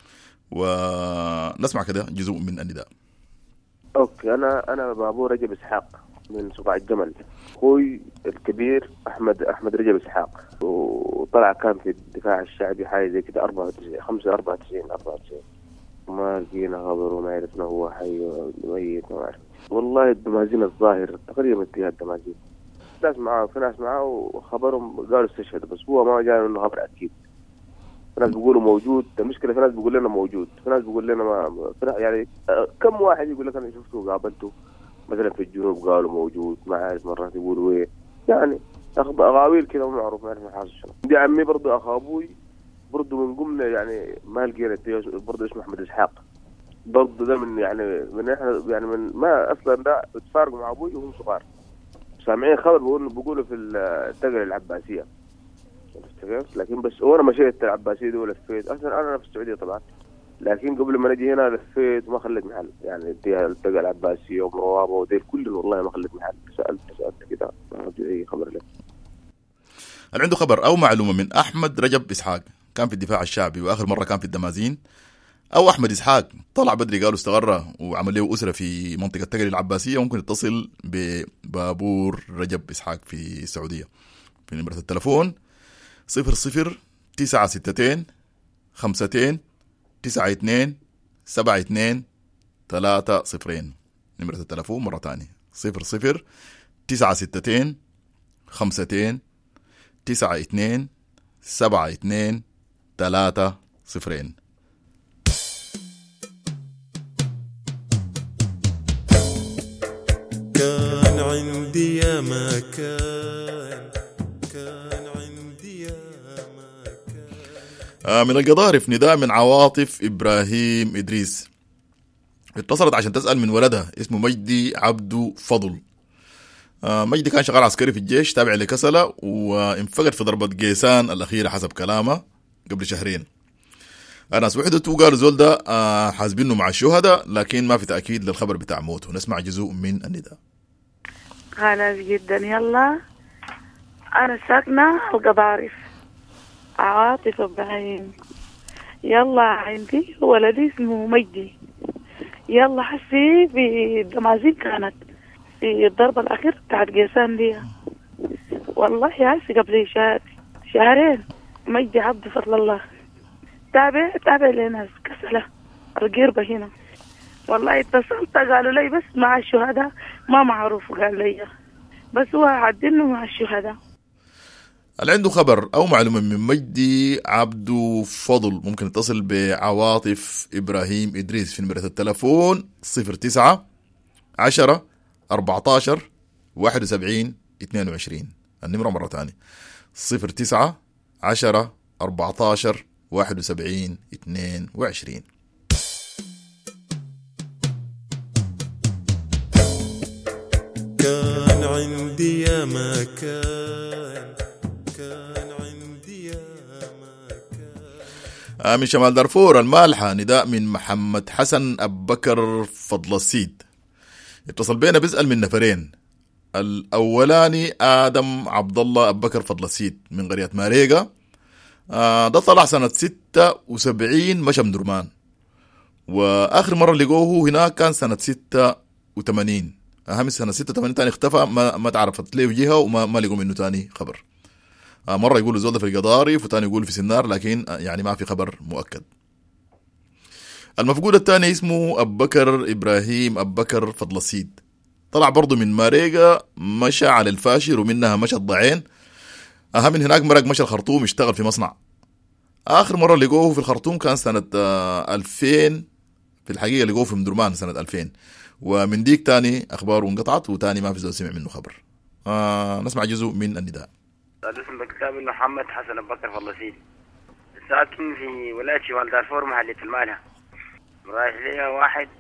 ونسمع كده جزء من النداء. اوكي، انا انا بابور رجب اسحاق من صقاع الجمل. اخوي الكبير احمد احمد رجب اسحاق، وطلع كان في الدفاع الشعبي حاجه زي كده أربعة وتسعين خمسة أربعة وتسعين أربعة وتسعين، وما لقينا خبر وما عرفنا هو حي ولا ميت ما عرفنا. والله الدمازين الظاهر تقريبا اتجاه الدمازين، ناس معاه في ناس معاه وخبرهم قالوا استشهد، بس هو ما جاء انه خبر اكيد. في ناس بيقولوا موجود، المشكله في ناس بيقول لنا موجود، في ناس بيقول لنا ما يعني كم واحد يقول لك انا شفته وقابلته مثلا في الجنوب قالوا موجود، ما عارف مرات يقولوا وين، يعني اغاويل كذا ما معروف ما عارف حاصل شنو. دي عمي برضه اخ ابوي برضه من قمنا يعني ما لقينا برضه اسمه احمد اسحاق، برضه ده من يعني من احنا يعني من ما اصلا ده اتفارقوا مع ابوي وهم صغار سامعين خبر بيقولوا بيقولوا في التقل العباسيه، لكن بس وانا مشيت العباسيه دي ولفيت. اصلا انا في السعوديه طبعا، لكن قبل ما نجي هنا لفيت وما خليت محل، يعني التقل العباسيه ومروابه وديل كلهم والله ما خليت محل. سالت سالت كده ما في اي خبر لك. اللي عنده خبر او معلومه من احمد رجب اسحاق، كان في الدفاع الشعبي واخر مره كان في الدمازين، او احمد اسحاق طلع بدري قالوا استغرى وعمل له اسره في منطقه تقل العباسيه، ممكن يتصل ببابور رجب اسحاق في السعوديه في نمره التلفون صفر صفر تسعة ستتين خمستين تسعة اثنين سبعة اثنين ثلاثة صفرين. نمرة التلفون مرة تانية صفر صفر تسعة ستتين خمستين تسعة اثنين سبعة اثنين ثلاثة صفرين. كان عندي يا ما كان كان عندي يا ما كان. آه من القضارف نداء من عواطف إبراهيم إدريس، اتصلت عشان تسأل من ولدها اسمه مجدي عبدو فضل. آه مجدي كان شغال عسكري في الجيش تابع لكسلة، وانفقد في ضربة قيسان الأخيرة حسب كلامه قبل شهرين. الناس وحدته قالوا زول ده آه حاسبينه مع الشهداء، لكن ما في تأكيد للخبر بتاع موته. نسمع جزء من النداء. خلاص جدا. يلا أنا ساكنة القضارف، عواطف إبراهيم. يلا عندي ولدي اسمه مجدي. يلا حسي في الدمازين كانت في الضربة الأخيرة بتاعت قيسان دي، والله حسي قبل شهر شهرين. مجدي عبد فضل الله تابع تابع لناس كسلة القربة هنا. والله اتصلت قالوا لي بس مع الشهداء، ما معروف قال لي بس هو عدلنه مع الشهداء. اللي عنده خبر أو معلومة من مجدي عبدو فضل ممكن يتصل بعواطف إبراهيم إدريس في نمرة التلفون صفر تسعة عشرة أربعتاشر واحد وسبعين اثنين وعشرين. النمرة مرة تانية صفر تسعة عشرة أربعتاشر واحد وسبعين اثنين وعشرين. كان عندي يا ما كان كان عندي يا ما كان. من شمال دارفور المالحة نداء من محمد حسن أبو بكر فضل السيد، اتصل بينا بيسأل من نفرين. الأولاني آدم عبد الله أبو بكر فضل السيد من قرية ماريغا، آه ده طلع سنة ستة وسبعين مشى من درمان، وآخر مرة لقوه هناك كان سنة ستة وثمانين. أهم سنة ستة وثمانين تاني اختفى، ما, ما تعرفت ليه جهة وما ما لقوا منه تاني خبر. آه مرة يقولوا زود في القضارف وتاني يقولوا في سنار، لكن آه يعني ما في خبر مؤكد. المفقود الثاني اسمه أبو بكر إبراهيم أبو بكر فضل السيد، طلع برضو من ماريغا مشى على الفاشر ومنها مشى الضعين. أهم من هناك مرق مشى الخرطوم اشتغل في مصنع. آخر مرة لقوه في الخرطوم كان سنة ألفين، في الحقيقة لقوه في مدرمان سنة ألفين، ومن ديك تاني أخباره انقطعت وتاني ما في زول سمع منه خبر. آه نسمع جزء من النداء. الاسم بكتاب محمد حسن أبو بكر فضل السيد، ساكن في ولاية شمال دارفور محلية المالها. رايح لي واحد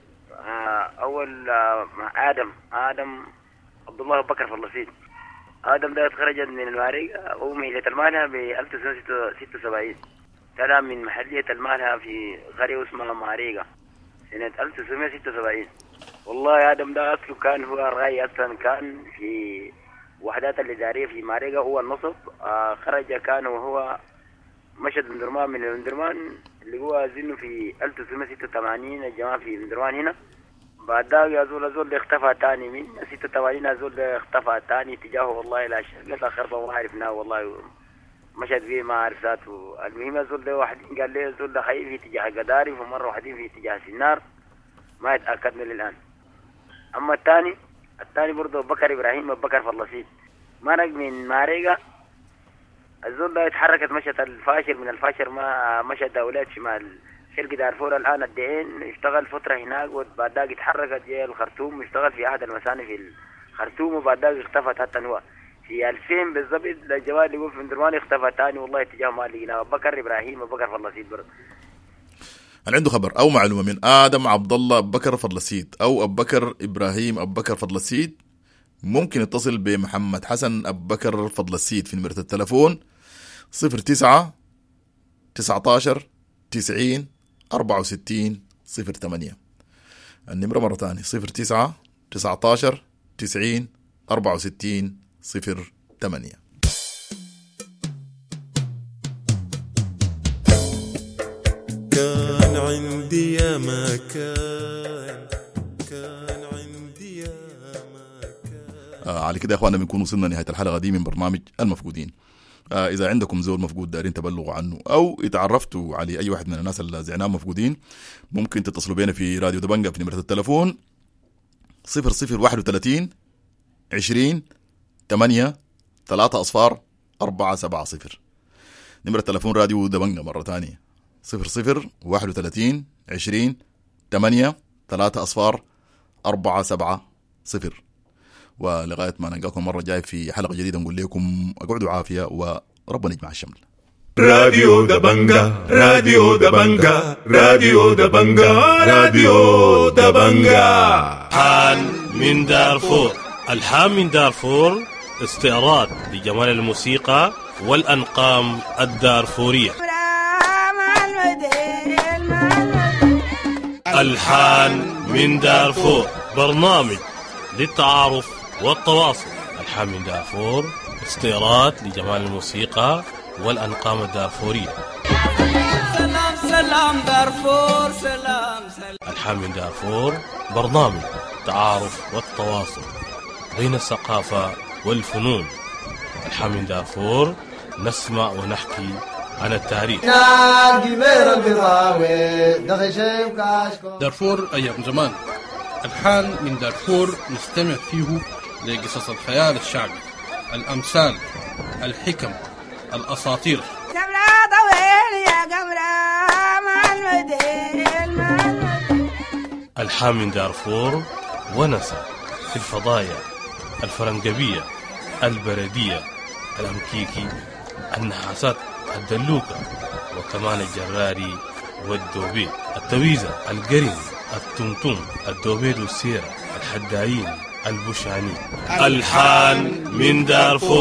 أول آدم آدم عبد الله أبو بكر فضل السيد. آدم ده تخرج من الماريغا ومحلية المالها ب ألف وتسعمائة وستة وسبعين، طلع من محلية المالها في قرية اسمها ماريغا سنة ألف وتسعمائة وستة وسبعين. والله آدم ده أصله كان هو رأي أصلا كان في وحدات الإدارية في ماريغا، هو النصب. آه خرج كان وهو مشى مندرمان من المندرمان اللي هو زينه في ألف وتسعمائة وستة وثمانين الجماعة في مندرمان هنا. بعد ذلك أزول أزول اختفى تاني من ستة وثمانين، أزول اختفى تاني اتجاهه والله لا شيء لا خربة ما عرفناه والله، مشت فيه ما عرف ذاته. المهم أزول ده واحد قال لي أزول ده خير في اتجاه قدارف ومرة واحدين في اتجاه سنار، ما يتأكدنا للآن. أما الثاني الثاني برضه بكر إبراهيم أبو بكر فضل السيد، مرق من ماريغا. الزول ده اتحركت مشت الفاشر من الفاشر ما مشت دولات شمال شرق دارفور الآن الدعين، اشتغل فترة هناك وبعد ذلك اتحركت جاي الخرطوم اشتغل في أحد المساني في الخرطوم، وبعد ذلك اختفت حتى هو في ألفين بالضبط. الجوال اللي يقول في مندرمان اختفى تاني والله اتجاه ما لقيناه. أبو بكر إبراهيم أبو بكر فضل السيد برضه. هل عنده خبر أو معلومة من آدم عبد الله أبو بكر فضل السيد أو أبو بكر إبراهيم أبو بكر فضل السيد ممكن يتصل بمحمد حسن أبو بكر فضل السيد في نمرة التلفون صفر تسعة تسعة عشر تسعين أربعة وستين صفر ثمانية. النمرة مرة تانية صفر تسعة تسعة عشر تسعين أربعة وستين صفر ثمانية. كان عندي يا ما كان كان عندي يا ما كان. آه على كده يا اخوانا بنكون وصلنا نهاية الحلقة دي من برنامج المفقودين. آه إذا عندكم زول مفقود دارين تبلغوا عنه أو اتعرفتوا على أي واحد من الناس اللي زعناهم مفقودين، ممكن تتصلوا بينا في راديو دبنجة في نمرة التلفون صفر صفر واحد وثلاثين عشرين ثمانية ثلاثة أصفار أربعة سبعة صفر. نمرة التلفون راديو دبنجة مرة تانية صفر صفر واحد وثلاثين عشرين ثمانية ثلاثة أصفار أربعة سبعة صفر. ولغاية ما نلقاكم مرة جاي في حلقة جديدة نقول لكم اقعدوا عافية وربنا يجمع الشمل. راديو دبنجة راديو دبنجة راديو دبنجة راديو دبنجة. الحان من دارفور. الحان من دارفور استعراض لجمال الموسيقى والأنقام الدارفورية. الحان من دارفور برنامج للتعارف والتواصل. الحان من دارفور استعراض لجمال الموسيقى والأنقام الدارفورية. سلام سلام دارفور سلام سلام. الحان من دارفور برنامج التعارف والتواصل بين الثقافة والفنون. الحان من دارفور نسمع ونحكي عن التاريخ. دارفور أيام زمان. الحان من دارفور نستمع فيه لقصص الخيال الشعبي، الأمثال، الحكم، الأساطير. الحان من دارفور ونسى في الفضايا الفرنجبية، البردية، الأمكيكي، النحاسات، الدلوكة، وكمان الجراري والدوبي، التويزة، القرن، التمتم، الدوبيد والسيرة، الحدايين، البشاني. الحان من دارفور.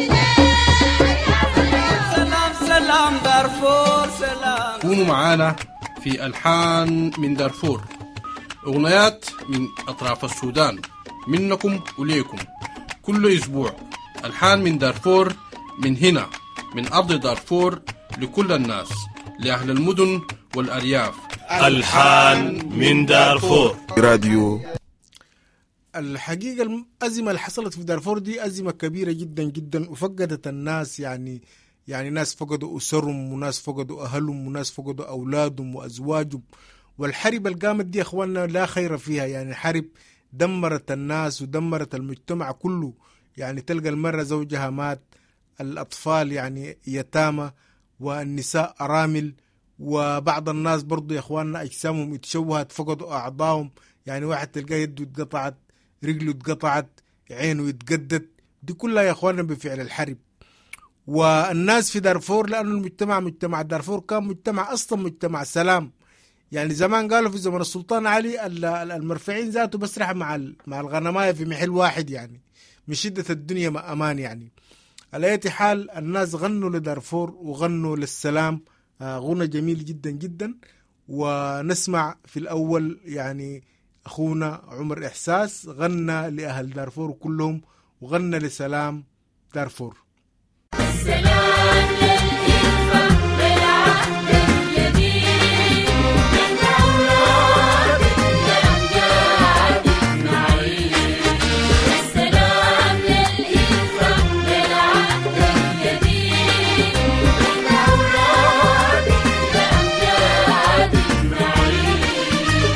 سلام سلام دارفور سلام. كونوا معانا في الحان من دارفور، أغنيات من أطراف السودان منكم وليكم كل أسبوع. الحان من دارفور من هنا من أرض دارفور لكل الناس، لأهل المدن والأرياف. الحان من دارفور راديو. الحقيقة الأزمة اللي حصلت في دارفور دي أزمة كبيرة جدا جدا، وفقدت الناس، يعني يعني ناس فقدوا أسرهم، وناس فقدوا أهلهم، وناس فقدوا أولادهم وأزواجهم. والحرب اللي قامت دي أخواننا لا خير فيها، يعني حرب دمرت الناس ودمرت المجتمع كله. يعني تلقى المرة زوجها مات، الأطفال يعني يتامى، والنساء أرامل، وبعض الناس برضو يا أخواننا أجسامهم اتشوهت، فقدوا أعضائهم. يعني واحد تلقى يده اتقطعت، رجله اتقطعت، عينه اتقدت. دي كلها يا أخواننا بفعل الحرب. والناس في دارفور لأنه المجتمع مجتمع دارفور كان مجتمع أصلا مجتمع سلام. يعني زمان قالوا في زمن السلطان علي المرفعين ذاته بسرح مع مع الغنماية في محل واحد، يعني من شدة الدنيا ما أمان. يعني على أي حال الناس غنوا لدارفور وغنوا للسلام، غنى جميل جدا جدا. ونسمع في الأول يعني أخونا عمر إحساس غنى لأهل دارفور كلهم، وغنى لسلام دارفور. السلام للإخوة بالعهد الجديد، من أولاد لأمجاد نعيش. السلام للإخوة بالعهد الجديد، من أولاد لأمجاد نعيش.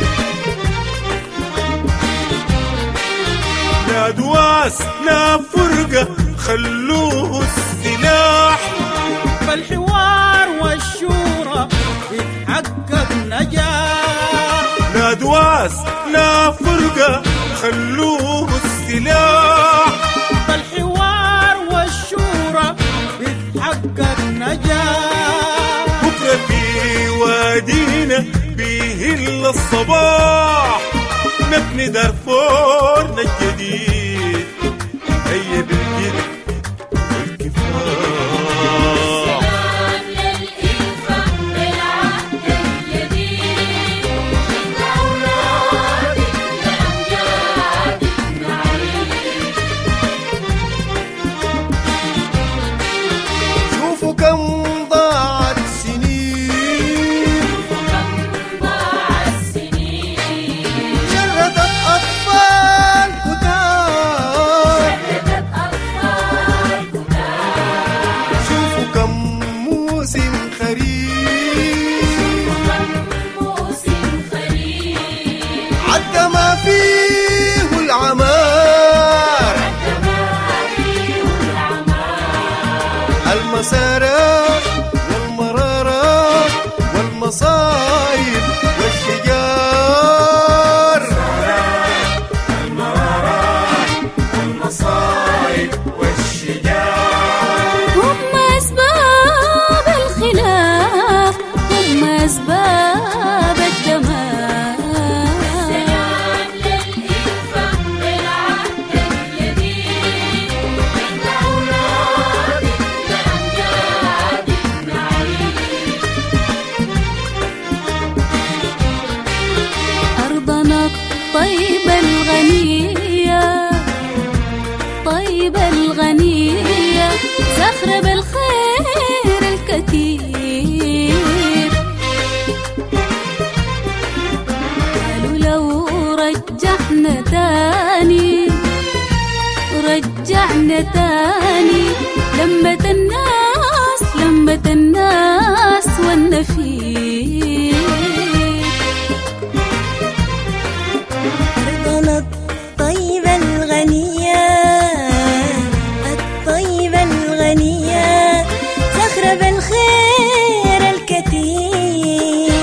لا دواس لا فرقة خلوه السلاح، بالحوار والشورى يتحقق نجاح. لا دواس لا فرقة خلوه السلاح، بالحوار والشورى يتحقق نجاح. بكرة في وادينا بيهل الصباح، نبني دارفورنا الجديد. طيبة الغنية طيبة الغنية زخرة بالخير الكثير. قالوا لو رجعنا تاني رجعنا تاني لمة الناس لمة الناس والنفير. أرضنا الطيبة الغنية الطيبة الغنية زخرة بالخير الكثير.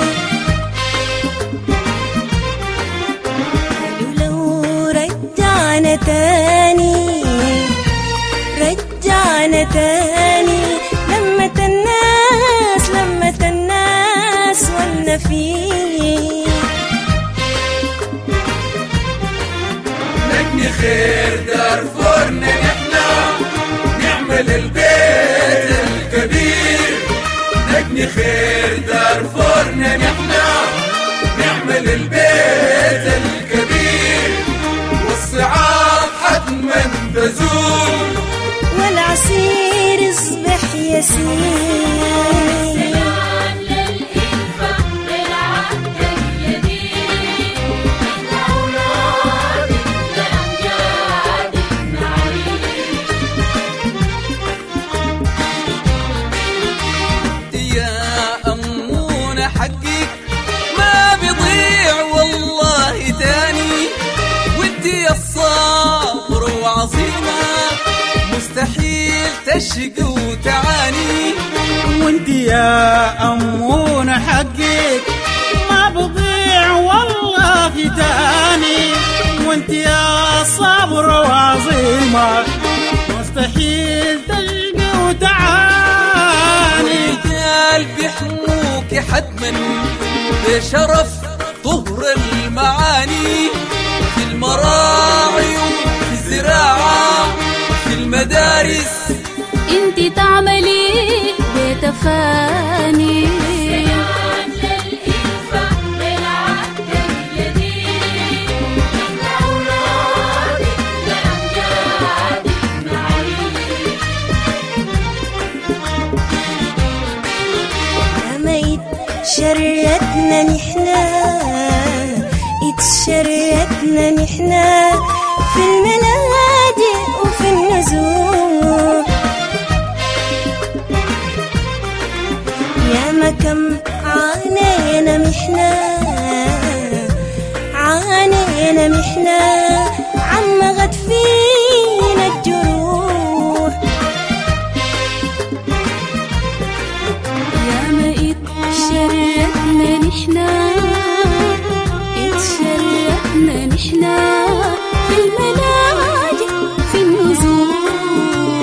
قالوا لو رجعنا تاني رجعنا تاني لمة الناس لمة الناس والنفير. نبني خير دارفورنا نحنا نعمل البيت الكبير. نبني خير دارفورنا نحنا نعمل البيت الكبير. والصعاب حتما تزول والعسير يصبح يسير. حقك ما بيضيع والله تاني. وانتي الصبر وعظيمة مستحيل تشقى وتعاني. وانتي يا أمونة حقك ما بضيع والله تاني. وانتي يا صبر وعظيمة مستحيل تشقى وتعاني. قلبي حموك حتما بشرف طهر المعاني. في المراعي وفي الزراعة في المدارس انتي تعملي بتفاني. شريتنا نحنا اتشريتنا نحنا في الملاجئ وفي النزول. يا ما كم عانينا محنا عانينا محنا عم غد فينا الجروح. يا ما اتشريتنا نحنا اتشريتنا نحنا في الملاجئ في النزول.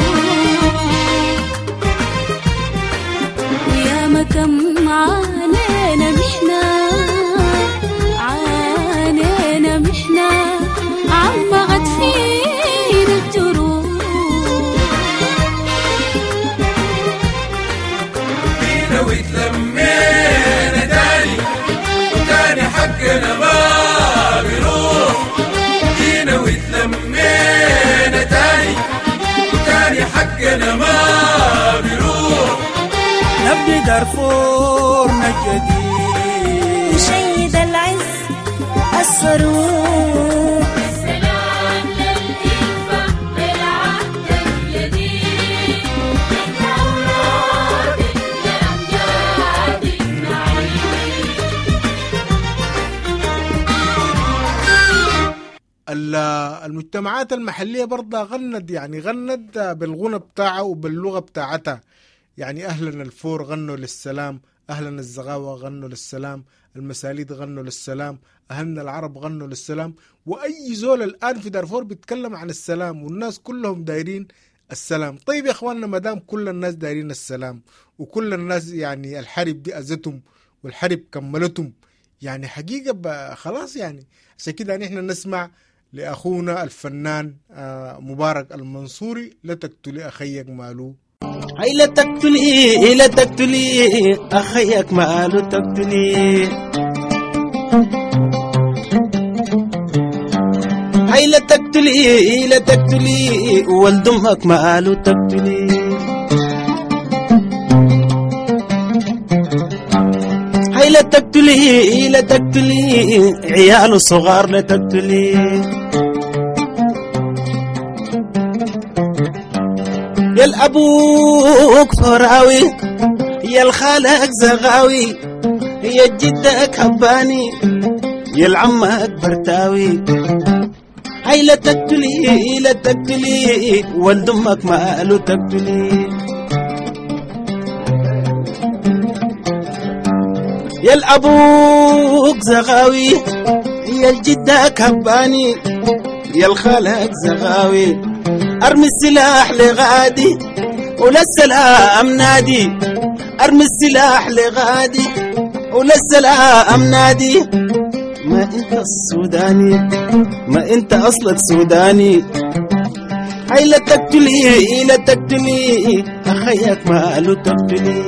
ويا ما كم عانينا محنا عانينا محنا عم غد فينا الجروح. بينا وتلمينا تاني وتاني حقنا ما بيروح. جينا وتلمينا تاني وتاني حقنا ما بيروح. نبني دارفورنا الجديد نشيد العز الصاروخ. السلام للإلفة بالعهد الجديد. أولادك لأمجادك المجتمعات المحلية برضه غنت يعني غنت بالغنى بتاعها وباللغة بتاعتها. يعني أهلنا الفور غنوا للسلام، أهلنا الزغاوة غنوا للسلام، المساليد غنوا للسلام، أهلنا العرب غنوا للسلام. وأي زول الآن في دارفور بيتكلم عن السلام والناس كلهم دايرين السلام. طيب يا إخواننا مدام كل الناس دايرين السلام وكل الناس يعني الحرب دي أذتهم والحرب كملتهم، يعني حقيقة خلاص يعني عشان كده نحن نسمع لأخونا الفنان مبارك المنصوري لا تقتلي أخيك مالو. هاي لا تقتلي لا تقتلي أخيك مالو تقتلي. هاي لا تقتلي لا تقتلي ولد امك ما قالوا تقتلي هاي لا تقتلي لا تقتلي عيال الصغار لا تقتلي يا الابوك فراوي يا الخالك زغاوي يا جدك هباني يا العمك برتاوي هاي لا تقتلي لا تقتلي ولد امك ما قالوا تقتلي يا الابوك زغاوي يا الجدك هباني يا الخالك زغاوي ارمي السلاح لغادي وللسلام نادي ارمي السلاح لغادي وللسلام نادي ما انت السوداني ما انت اصلك سوداني هاي لا تقتلي لا تقتلي اخيك ما قالوا تقتلي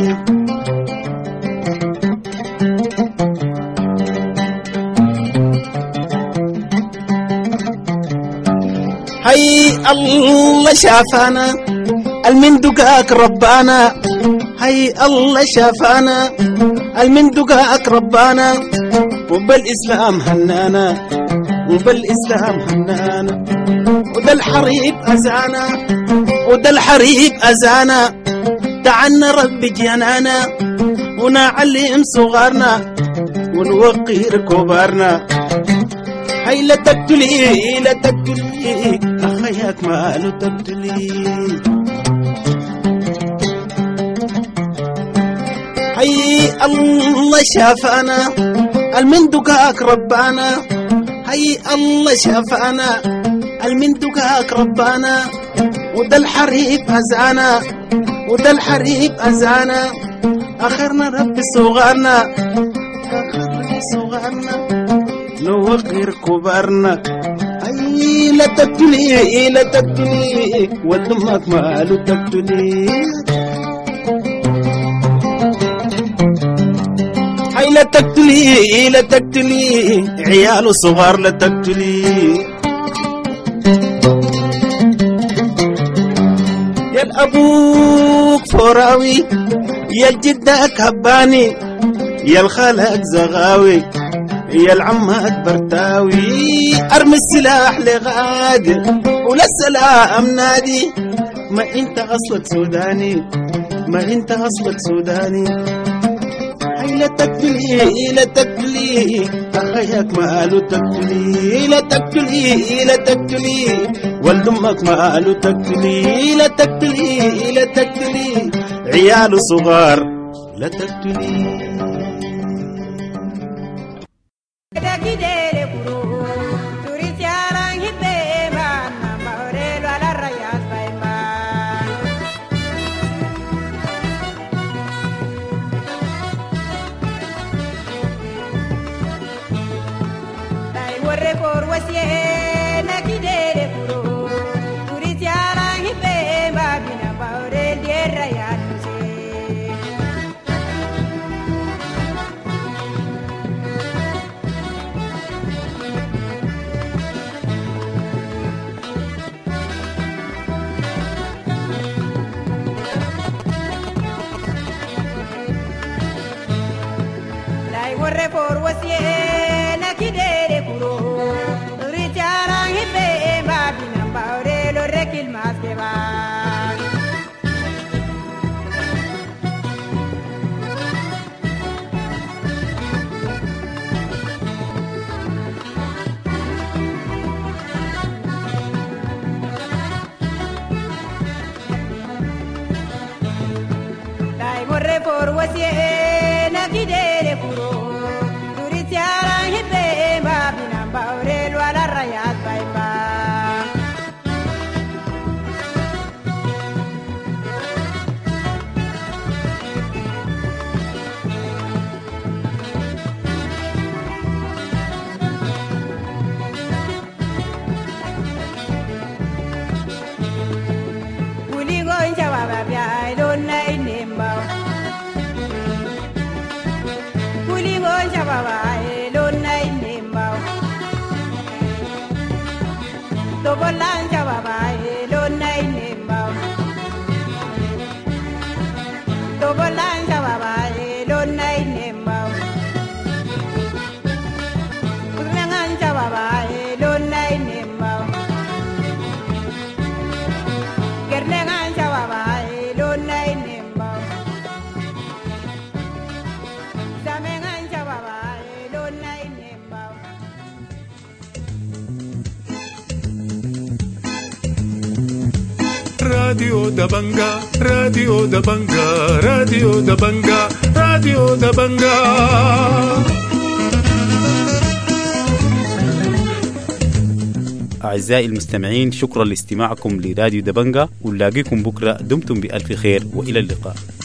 هاي الله شافانا المن دقاك ربانا هاي الله شافانا المن دقاك ربانا وبالإسلام هنانا وبالإسلام هنانا وده الحريب أزانا وده الحريب أزانا دعنا ربي جنانا ونعلم صغارنا ونوقر كبارنا هاي لا تقتلي لا تقتلي أخيك ما قالوا تقتلي هاي الله شافانا المن دقاك ربانا هاي الله شافانا المن دقاك ربانا وده الحريب أزانا وده الحريب أزانا آخرنا ربي صغارنا آخرنا صغارنا نوقر كبارنا أي لا تقتلي لا تقتلي ودمك ما قالوا تقتلي هاي لا تقتلي لا تقتلي عيال صغار لا تقتلي يا الأبوك فراوي يا الجدك هباني يا الخالك زغاوي يا العمك برتاوي ارمي السلاح لغادر وللسلام نادي ما انت اصلك سوداني ما انت اصلك سوداني هاي لا تقتلي لا تقتلي اخيك ما قالوا تقتلي لا تقتلي لا تقتلي ولد امك ما قالوا تقتلي لا تقتلي لا تقتلي عيال صغار لا تقتلي Por wasiye na kidere kuro rita راديو دبنجا راديو دبنجا راديو دبنجا راديو دبنجا. أعزائي المستمعين، شكرا لاستماعكم لراديو دبنجا، ونلاقيكم بكرة. دمتم بألف خير وإلى اللقاء.